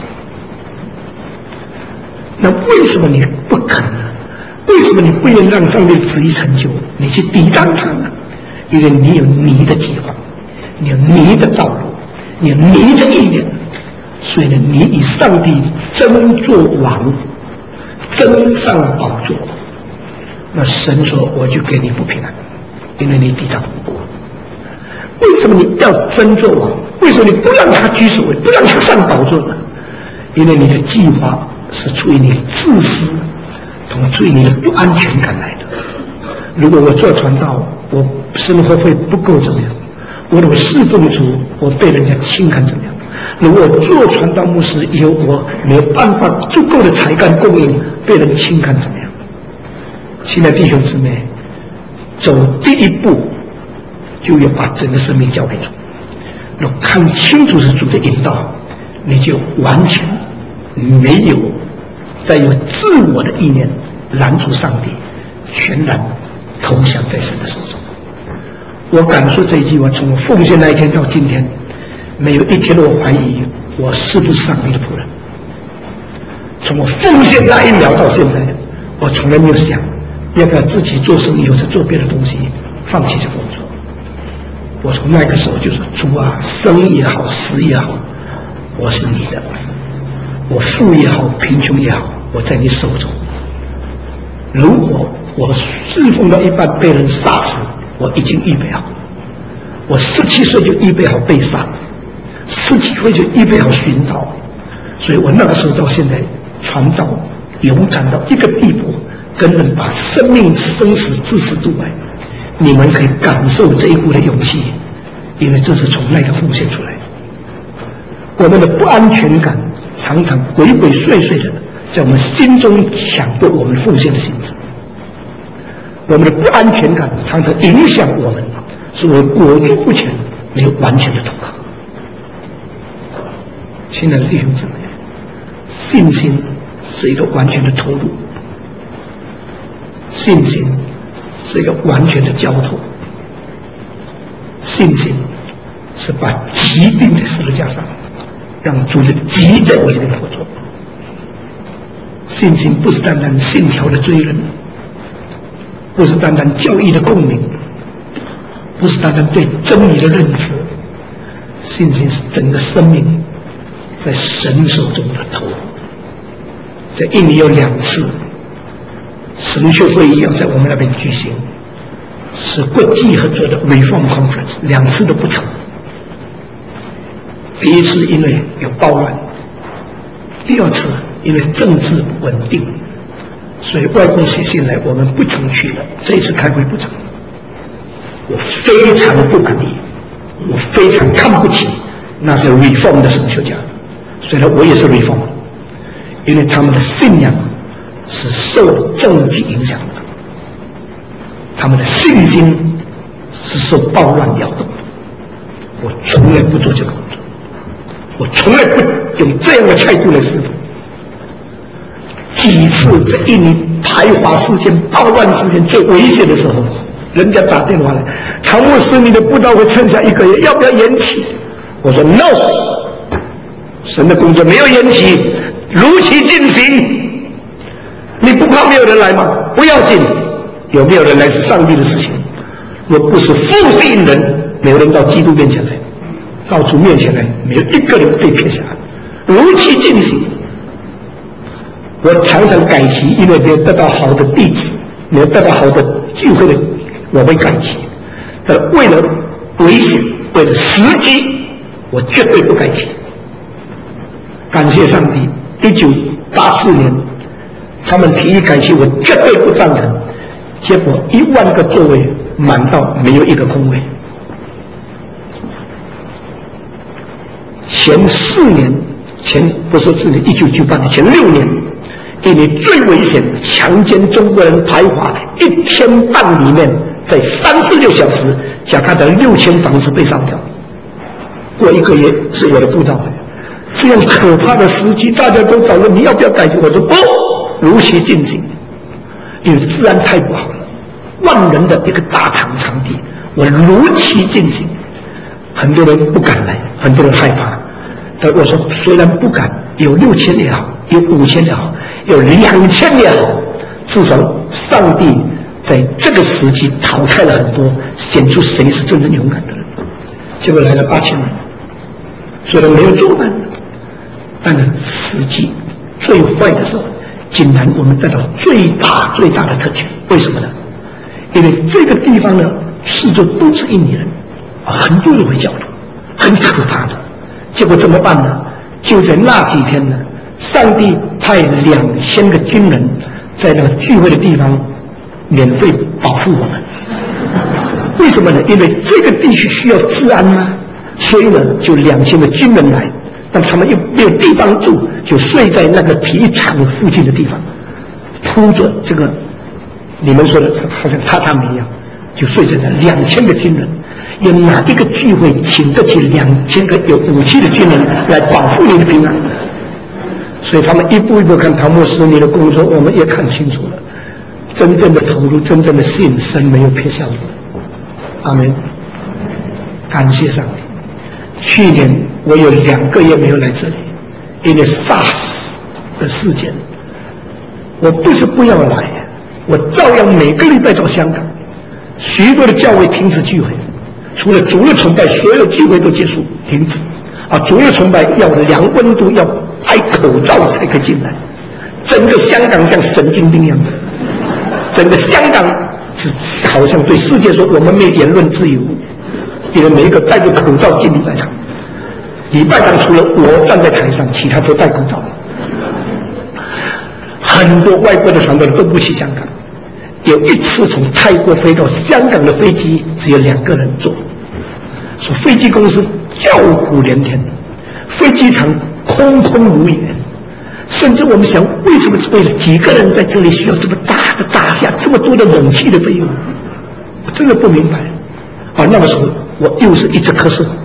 那为什么你不肯呢？为什么你不愿让上帝的旨意成就？你去抵挡它呢？因为你有你的计划，你有你的道路，你有你的意念，所以呢，你以上帝争做王，争上宝座。那神说：“我就给你不平安，因为你抵挡我。”为什么你要争做王？为什么你不让他居首位，不让他上宝座呢？因为你的计划是出于你自私，同出于你的不安全感来的。如果我做传道，我生活会不够怎么样？我如果侍奉主，我被人家轻看怎么样？如果我做传道牧师以后，我没有办法足够的才干供应，被人轻看怎么样？亲爱的弟兄姊妹，走第一步就要把整个生命交给主。若看清楚是主的引导，你就完全没有再有自我的意念拦住上帝，全然投降在神的手中。我敢说这一句话，从我奉献那一天到今天，没有一天我怀疑我是不是上帝的仆人。从我奉献那一秒到现在，我从来没有想要不要自己做生意或者做别的东西，放弃这工作。我从那个时候就是主啊，生也好，死也好，我是你的。我富也好，贫穷也好，我在你手中。如果我侍奉到一半被人杀死，我已经预备好。我十七岁就预备好被杀，十七岁就预备好寻逃。所以我那个时候到现在传道勇敢到一个地步，跟人把生命生死置之度外。你们可以感受这一股的勇气，因为这是从那个奉献出来的。我们的不安全感常常鬼鬼祟祟的在我们心中抢夺我们奉献的心智。我们的不安全感常常影响我们，使我们裹足不前，没有完全的投靠。亲爱的弟兄姊妹，信心是一个完全的投入，信心是一个完全的交托，信心是把疾病在十字架上，让主的疾在我里面活作。信心不是单单信条的追认，不是单单教义的共鸣，不是单单对真理的认知，信心是整个生命在神手中的投入。在印尼有两次神学会议要在我们那边举行，是国际合作的 Reform Conference， 两次都不成。第一次因为有暴乱，第二次因为政治不稳定，所以外公写信来，我们不曾去了。这一次开会不成，我非常不满意，我非常看不起那些 Reform 的神学家。虽然我也是 Reform， 因为他们的信仰是受政治影响的，他们的信心是受暴乱摇动的。我从来不做这个工作，我从来不用这样的态度来侍奉。几次在印尼排华事件、暴乱事件最危险的时候，人家打电话来，唐牧师，你的布道会剩下一个月，要不要延期？我说 no， 神的工作没有延期，如期进行。你不怕没有人来吗？不要紧，有没有人来是上帝的事情。若不是复吸引人，没有人到基督面前来，到主面前来，没有一个人被撇下来，如期进行。我常常改期，因为没有得到好的地址，没有得到好的聚会的，我会改期。但为了危险，为了时机，我绝对不改期。感谢上帝，一九八四年他们提议改期，我绝对不赞成。结果一万个座位满到没有一个空位。前四年，前不是四年，一九九八年前六年。印尼最危险强奸中国人排华，一天半里面，在三十六小时，加卡达六千房子被烧掉。过一个月是我的布道会，这样可怕的时机，大家都讨论你要不要改期，我说不，如期进行，因为治安太不好了，万人的一个大堂场地，我如期进行，很多人不敢来，很多人害怕。 但我说，虽然不敢，有六千也好，有五千也好，有两千也好，至少上帝在这个时期淘汰了很多，显出谁是真正勇敢的人。结果来了八千人，虽然没有作案，但是实际最坏的时候，竟然我们得到最大最大的特权。为什么呢？因为这个地方呢，四周都是印尼人，很多人会教徒，很可怕的。结果怎么办呢？就在那几天呢，上帝派两千个军人在那个聚会的地方免费保护我们。为什么呢？因为这个地区需要治安嘛，所以呢，就两千个军人来，但他们又没有地方住，就睡在那个体育场附近的地方，铺着这个你们说的好像榻榻米一样，就睡在那两千个军人。有哪一个聚会请得起两千个有武器的军人来保护你的平安？所以他们一步一步看唐牧师你的工作，我们也看清楚了，真正的投入，真正的信，神没有撇下我们。阿门。感谢上帝。去年我有两个月没有来这里，因为 SARS 的事件。我不是不要来，我照样每个礼拜到香港，许多的教会停止聚会，除了主日崇拜，所有聚会都结束停止。啊，主日崇拜要量温度，要戴口罩才可以进来。整个香港像神经病一样的，整个香港是好像对世界说我们没有言论自由，因为每一个戴着口罩进礼拜堂，礼拜堂除了我站在台上，其他都戴口罩。很多外国的传道人都不去香港。有一次从泰国飞到香港的飞机只有两个人坐，说飞机公司叫苦连天，飞机场空空如也，甚至我们想，为什么为了几个人在这里需要这么大的大厦，这么多的冷气的费用？我真的不明白。啊，那个时候我又是一直咳嗽，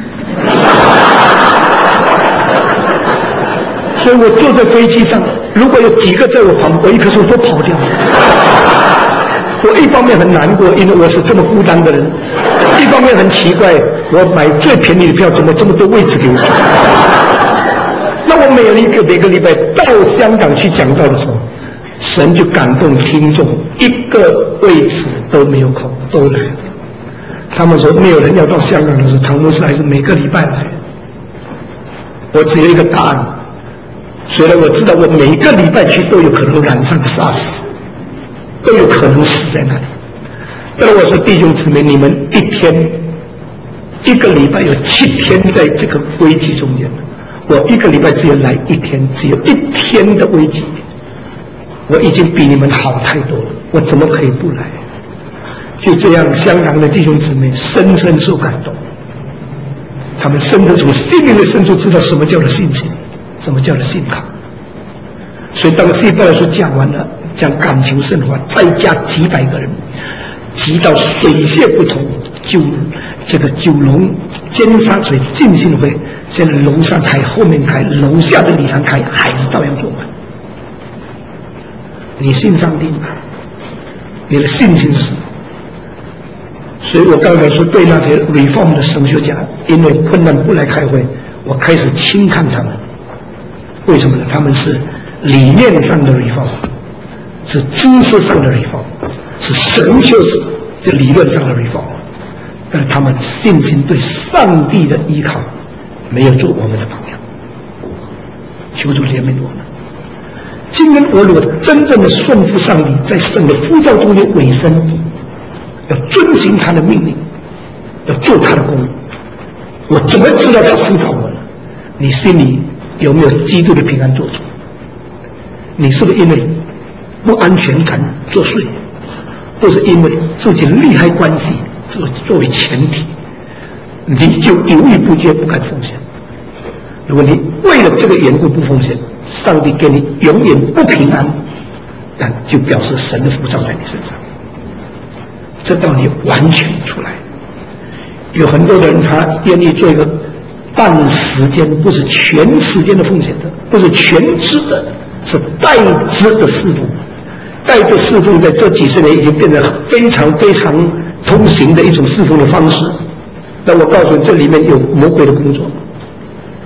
所以我坐在飞机上，如果有几个在我旁边，我一咳嗽都跑掉了。我一方面很难过，因为我是这么孤单的人；一方面很奇怪，我买最便宜的票，怎么这么多位置给我？那我每一个每个礼拜到香港去讲道的时候，神就感动听众，一个位置都没有空，都来了。他们说没有人要到香港的时候，唐牧师还是每个礼拜来。我只有一个答案，虽然我知道我每个礼拜去都有可能染上 SARS。都有可能死在那里。但是我说弟兄姊妹，你们一天一个礼拜有七天在这个危机中间，我一个礼拜只有来一天，只有一天的危机，我已经比你们好太多了，我怎么可以不来？就这样，香港的弟兄姊妹深深受感动，他们深深从心灵的深处知道什么叫做信心，什么叫做信靠。所以当希伯来书讲完了，讲感情圣化，再加几百个人，急到水泄不通。九这个九龙尖沙咀浸信会，现在楼上开，后面开，楼下的礼堂开，还是照样做满。你信上帝吗？你的信心是什么？所以我刚才说，对那些 reform 的神学家，因为困难不来开会，我开始轻看他们。为什么呢？他们是理念上的 reform， 是知识上的 reform， 是神学这理论上的 reform， 但他们信心对上帝的依靠没有做我们的榜样。求主怜悯我们。今天我如果真正的顺服上帝，在神的呼召中间委身，要遵行他的命令，要做他的工，我怎么知道他呼召我呢？你心里有没有基督的平安做主？你是不是因为不安全感作祟，或是因为自己的利害关系作作为前提，你就犹豫不决，不敢奉献？如果你为了这个缘故不奉献，上帝给你永远不平安，但就表示神的呼召在你身上，这道理完全出来。有很多人他愿意做一个半时间，不是全时间的奉献的，不是全职的，是代职的侍奉。代职侍奉在这几十年已经变得非常非常通行的一种侍奉的方式。但我告诉你，这里面有魔鬼的工作。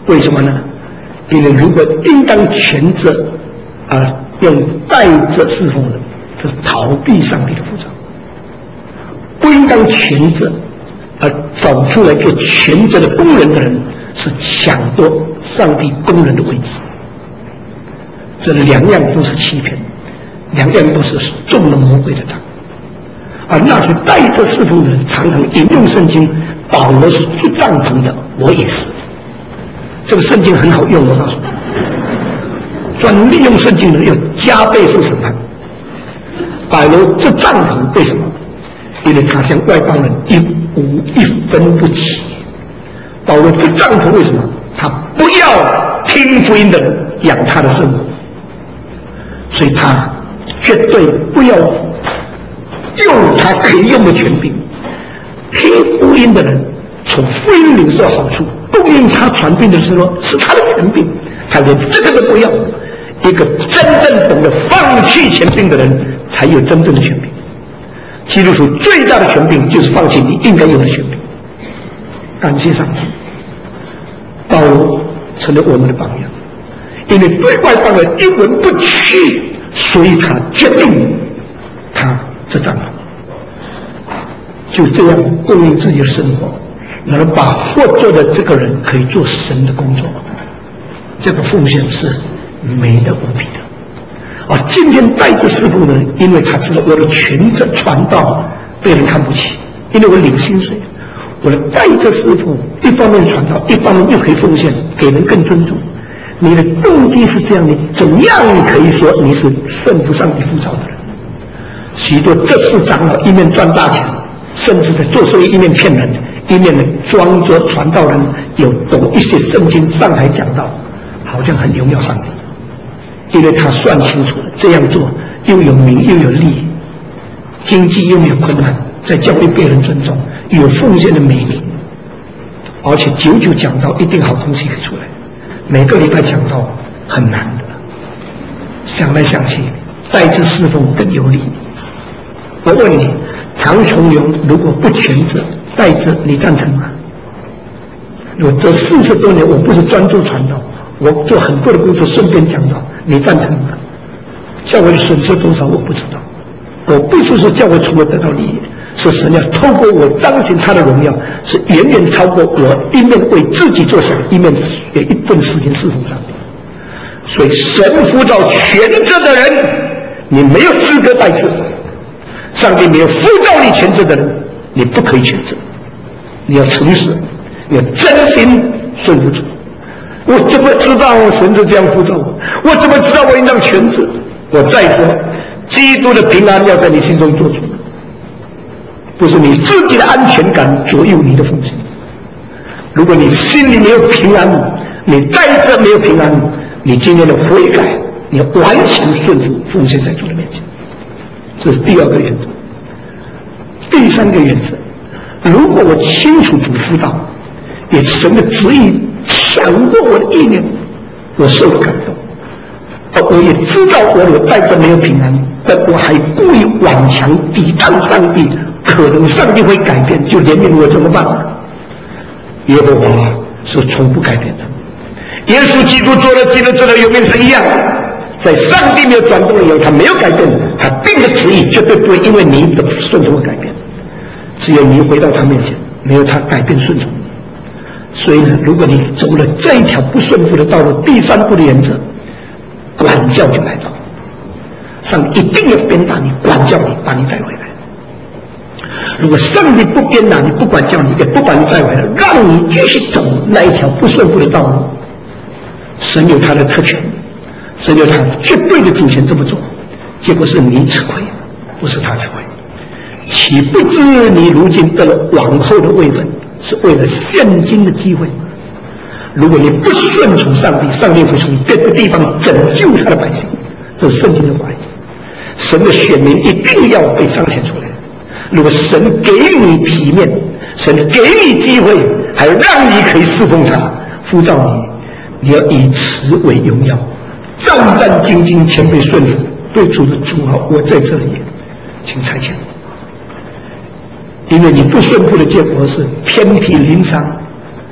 为什么呢？因为如果应当全责啊，用带着侍奉的，这是逃避上帝的呼召；不应当全责而走出来做全责的工人的人，是抢夺上帝工人的位置。这两样都是欺骗，两样都是中了魔鬼的当。而那些带着侍奉的人，常常引用圣经，保罗是住帐篷的，我也是。这个圣经很好用，我告诉你，专利用圣经的人要加倍受审判。保罗住帐篷为什么？因为他向外邦人一无一分不起。保罗住帐篷为什么？他不要听福音的人养他的生活，所以他绝对不要用他可以用的权柄。听福音的人从福音领受好处，供应他传福音的时候是他的权柄，他连这个都不要。一个真正懂得放弃权柄的人，才有真正的权柄。基督徒最大的权柄就是放弃你应该有的权柄。感谢上帝，保罗成了我们的榜样，因为对外邦人一文不取，所以他决定他这帐篷就这样供应自己的生活，然后把活着的这个人可以做神的工作。这个奉献是美的无比的。而今天带着侍奉的人，因为他知道我的全责传道被人看不起，因为我领薪水，我的带着侍奉一方面传道，一方面又可以奉献，给人更尊重。你的动机是这样，你怎样可以说你是顺服上帝呼召的人？许多这世长老一面赚大钱，甚至在做生意一面骗人，一面呢装作传道人有懂一些圣经上台讲道，好像很荣耀上帝。因为他算清楚了，这样做又有名又有利，经济又没有困难，在教会被人尊重，有奉献的美名，而且久久讲道一定好东西可以出来。每个礼拜讲道很难的，想来想去，带着侍奉更有利。我问你，唐崇荣如果不全责带着，你赞成吗？我这四十多年，我不是专注传道，我做很多的工作，顺便讲道，你赞成吗？教会的损失多少我不知道，我不是说教会除了得到利益，是神要透过我彰显他的荣耀，是远远超过我一面为自己做想，一面给一顿时间侍奉上帝。所以神呼召全职的人，你没有资格带职；上帝没有呼召你全职的人，你不可以全职。你要诚实，你要真心顺服主。我怎么知道神是这样呼召我？我怎么知道我应当全职？我再说，基督的平安要在你心中做主，不是你自己的安全感左右你的奉献。如果你心里没有平安，你带着没有平安，你今天的悔改，你要完全顺服奉献在主的面前。这是第二个原则。第三个原则，如果我清楚主呼召，也神的旨意强过我的意念，我受了感动，而我也知道我有带着没有平安，但我还故意顽强抵挡上帝，可能上帝会改变，就怜悯我怎么办呢？耶和华是从不改变的。耶稣基督做了基督做的永远是一样，在上帝没有转动以后，他没有改变，他定的旨意绝对不会因为你的顺从而改变，只有你回到他面前，没有他改变顺从。所以呢，如果你走了这一条不顺服的道路，第三步的原则，管教就来到，上帝一定要鞭打你，管教你，把你带回来。如果上帝不鞭打你，不管教你，也不把你带回来，让你继续走那一条不顺服的道路，神有他的特权，神有他绝对的主权这么做，结果是你吃亏，不是他吃亏。岂不知你如今得了王后的位分，是为了现今的机会吗？如果你不顺从上帝，上帝会从别的地方拯救他的百姓，这是圣经的话语。神的选民一定要被彰显出来。如果神给你体面，神给你机会，还让你可以侍奉他，呼召你，你要以此为荣耀，战战兢兢，谦卑顺服，对主的主啊，我在这里，请差遣我。因为你不顺服的结果是遍体鳞伤，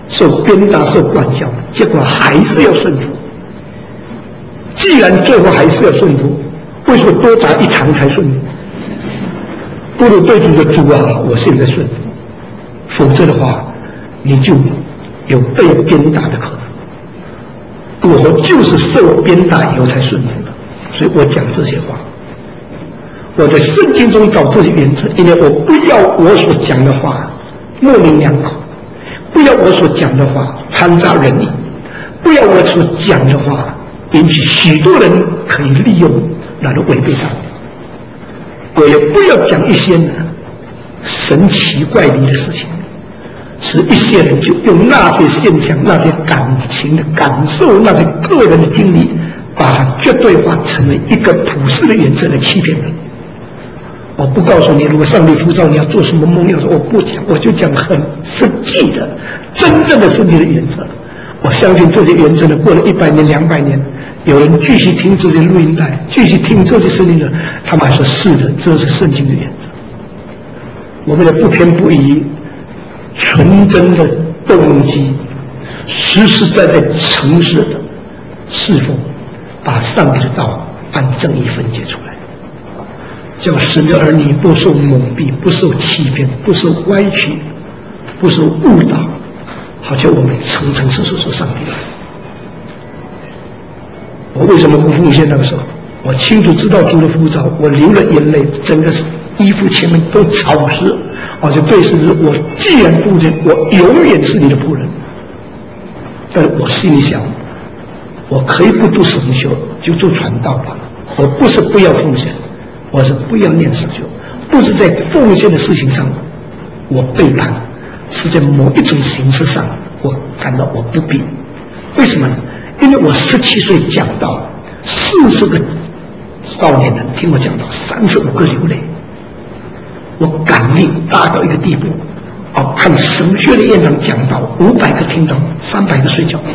受鞭打、受管教，结果还是要顺服。既然最后还是要顺服，为什么多砸一场才顺服？不如对主的主啊，我现在顺服，否则的话，你就有被鞭打的可能。我就是受鞭打以后才顺服的，所以我讲这些话。我在圣经中找这些原则，因为我不要我所讲的话模棱两可，不要我所讲的话掺杂人意，不要我所讲的话引起许多人可以利用来违背上帝。我也不要讲一些呢神奇怪离的事情，使一些人就用那些现象、那些感情的感受、那些个人的经历，把它绝对化成为一个普世的原则来欺骗人。我不告诉你，如果上帝呼召你要做什么梦，要说我不讲，我就讲很实际的、真正的圣经的原则。我相信这些原则呢，过了一百年、两百年，有人继续听这些录音带，继续听这些圣经的，他们还说是的，这是圣经的原则。我们的不偏不倚、纯真的动机，实实在在、诚实的侍奉，把上帝的道按正义分解出来。叫神的儿女不受蒙蔽，不受欺骗，不受歪曲，不受误导，好像我们诚诚实实说上帝。我为什么不奉献？那个时候我清楚知道主的呼召，我流了眼泪，整个衣服前面都潮湿，而且对神说，我既然奉献，我永远是你的仆人。但我心里想，我可以不读神学，就做传道吧。我不是不要奉献，我是不要念神学，不是在奉献的事情上我背叛，是在某一种形式上我感到我不必。为什么呢？因为我十七岁讲道，四十个少年人听我讲道，三十五个流泪。我感力大到一个地步，哦，看神学的院长讲道，五百个听到，三百个睡觉。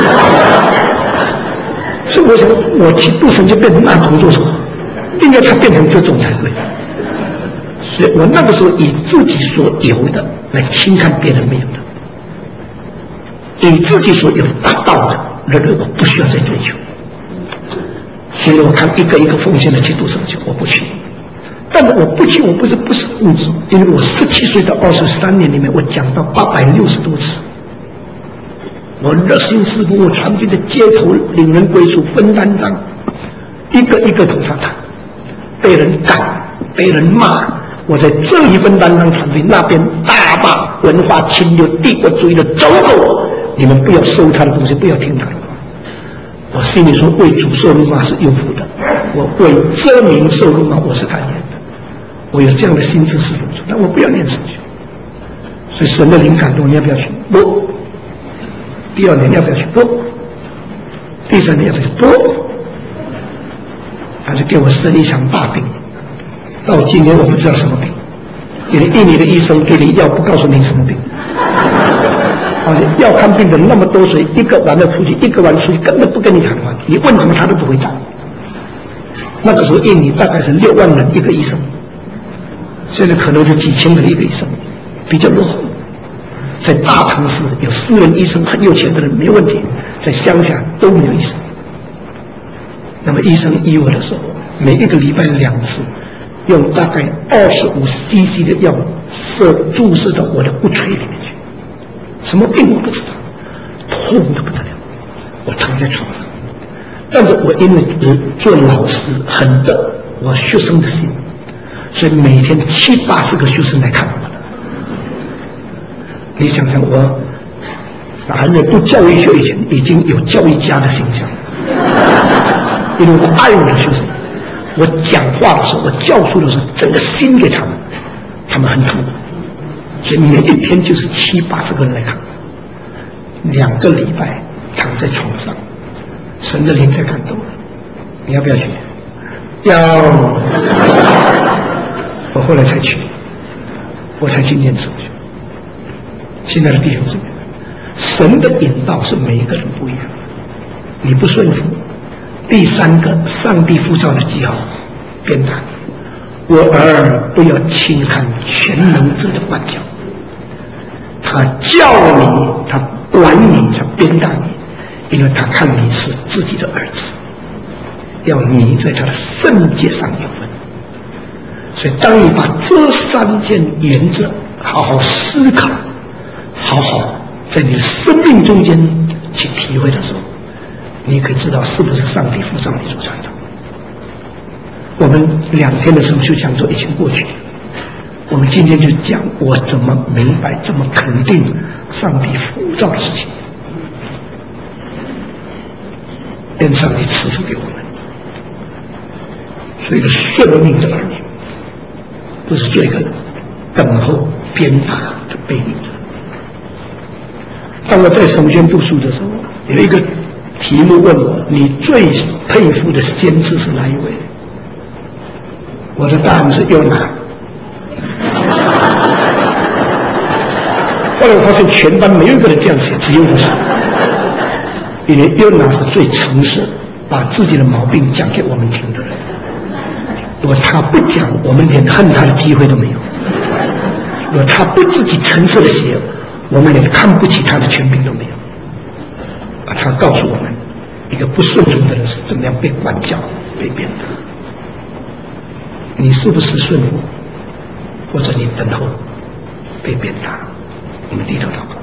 所以我想，我去读神就变成那种做什么？应该它变成这种才对。所以我那个时候以自己所有的来轻看别人没有的，以自己所有达到的，认为我不需要再追求。所以我看一个一个奉献的去读神学，我不去。但我不去，我不是不是物质，因为我十七岁到二十三年里面，我讲到八百六十多次。我热心侍奉，我传遍在街头，领人归属，分单张，一个一个头发谈，被人赶，被人骂。我在这一份单张传遍，那边大骂文化侵略、帝国主义的走狗，你们不要收他的东西，不要听他的话。我心里说，为主受辱骂是有福的，我为遮名受辱骂，我是甘愿的。我有这样的心智侍奉，但我不要念神学。所以神的灵感动，你要不要去？不。第二年要不要去？不。第三年要不要去？不。他就给我生一场大病，到今年我不知道什么病，因为印尼的医生给你药不告诉你什么病。啊，要看病的那么多，所以一个完了出去，一个完了出去，根本不跟你谈话，你问什么他都不回答。那个时候印尼大概是六万人一个医生。现在可能是几千人一个医生，比较落后。在大城市有私人医生，很有钱的人没问题，在乡下都没有医生。那么医生医我的时候，每一个礼拜两次，用大概二十五 C C 的药射注射到我的骨髓里面去。什么病我不知道，痛得不得了。我躺在床上，但是我因为做老师很得我学生的心。所以每天七八十个学生来看我，你想想，我还没读教育学以前，已经有教育家的形象，因为我爱我的学生，我讲话的时候，我教书的时候，整个心给他们，他们很痛苦，所以每一天就是七八十个人来看我，两个礼拜躺在床上，神的灵在感动了，你要不要去？要。我后来才去，我才去念神学。亲爱的弟兄姊妹，神的引导是每一个人不一样，你不顺服。第三个，上帝呼召的记号，鞭打你。我儿不要轻看全能者的管教，他叫你，他管你，他鞭打你，因为他看你是自己的儿子，要你在他的圣洁上有份。所以，当你把这三件原则好好思考，好好在你的生命中间去体会的时候，你可以知道是不是上帝付上你所传的。我们两天的神修讲座已经过去了，我们今天就讲我怎么明白、怎么肯定上帝呼召的事情，愿上帝赐福给我们。所以，顺命的儿女不是做一个等候鞭打的卑鄙者。当我在神学读书的时候，有一个题目问我：你最佩服的先知是哪一位？我的答案是约拿。后来我发现全班没有一个人这样写，只有我说，因为约拿是最诚实，把自己的毛病讲给我们听的人。如果他不讲，我们连恨他的机会都没有；如果他不自己诚实的写，我们连看不起他的权柄都没有。而他告诉我们，一个不顺从的人是怎么样被管教、被鞭打。你是不是顺服，或者你等候被鞭打？我们低头祷告。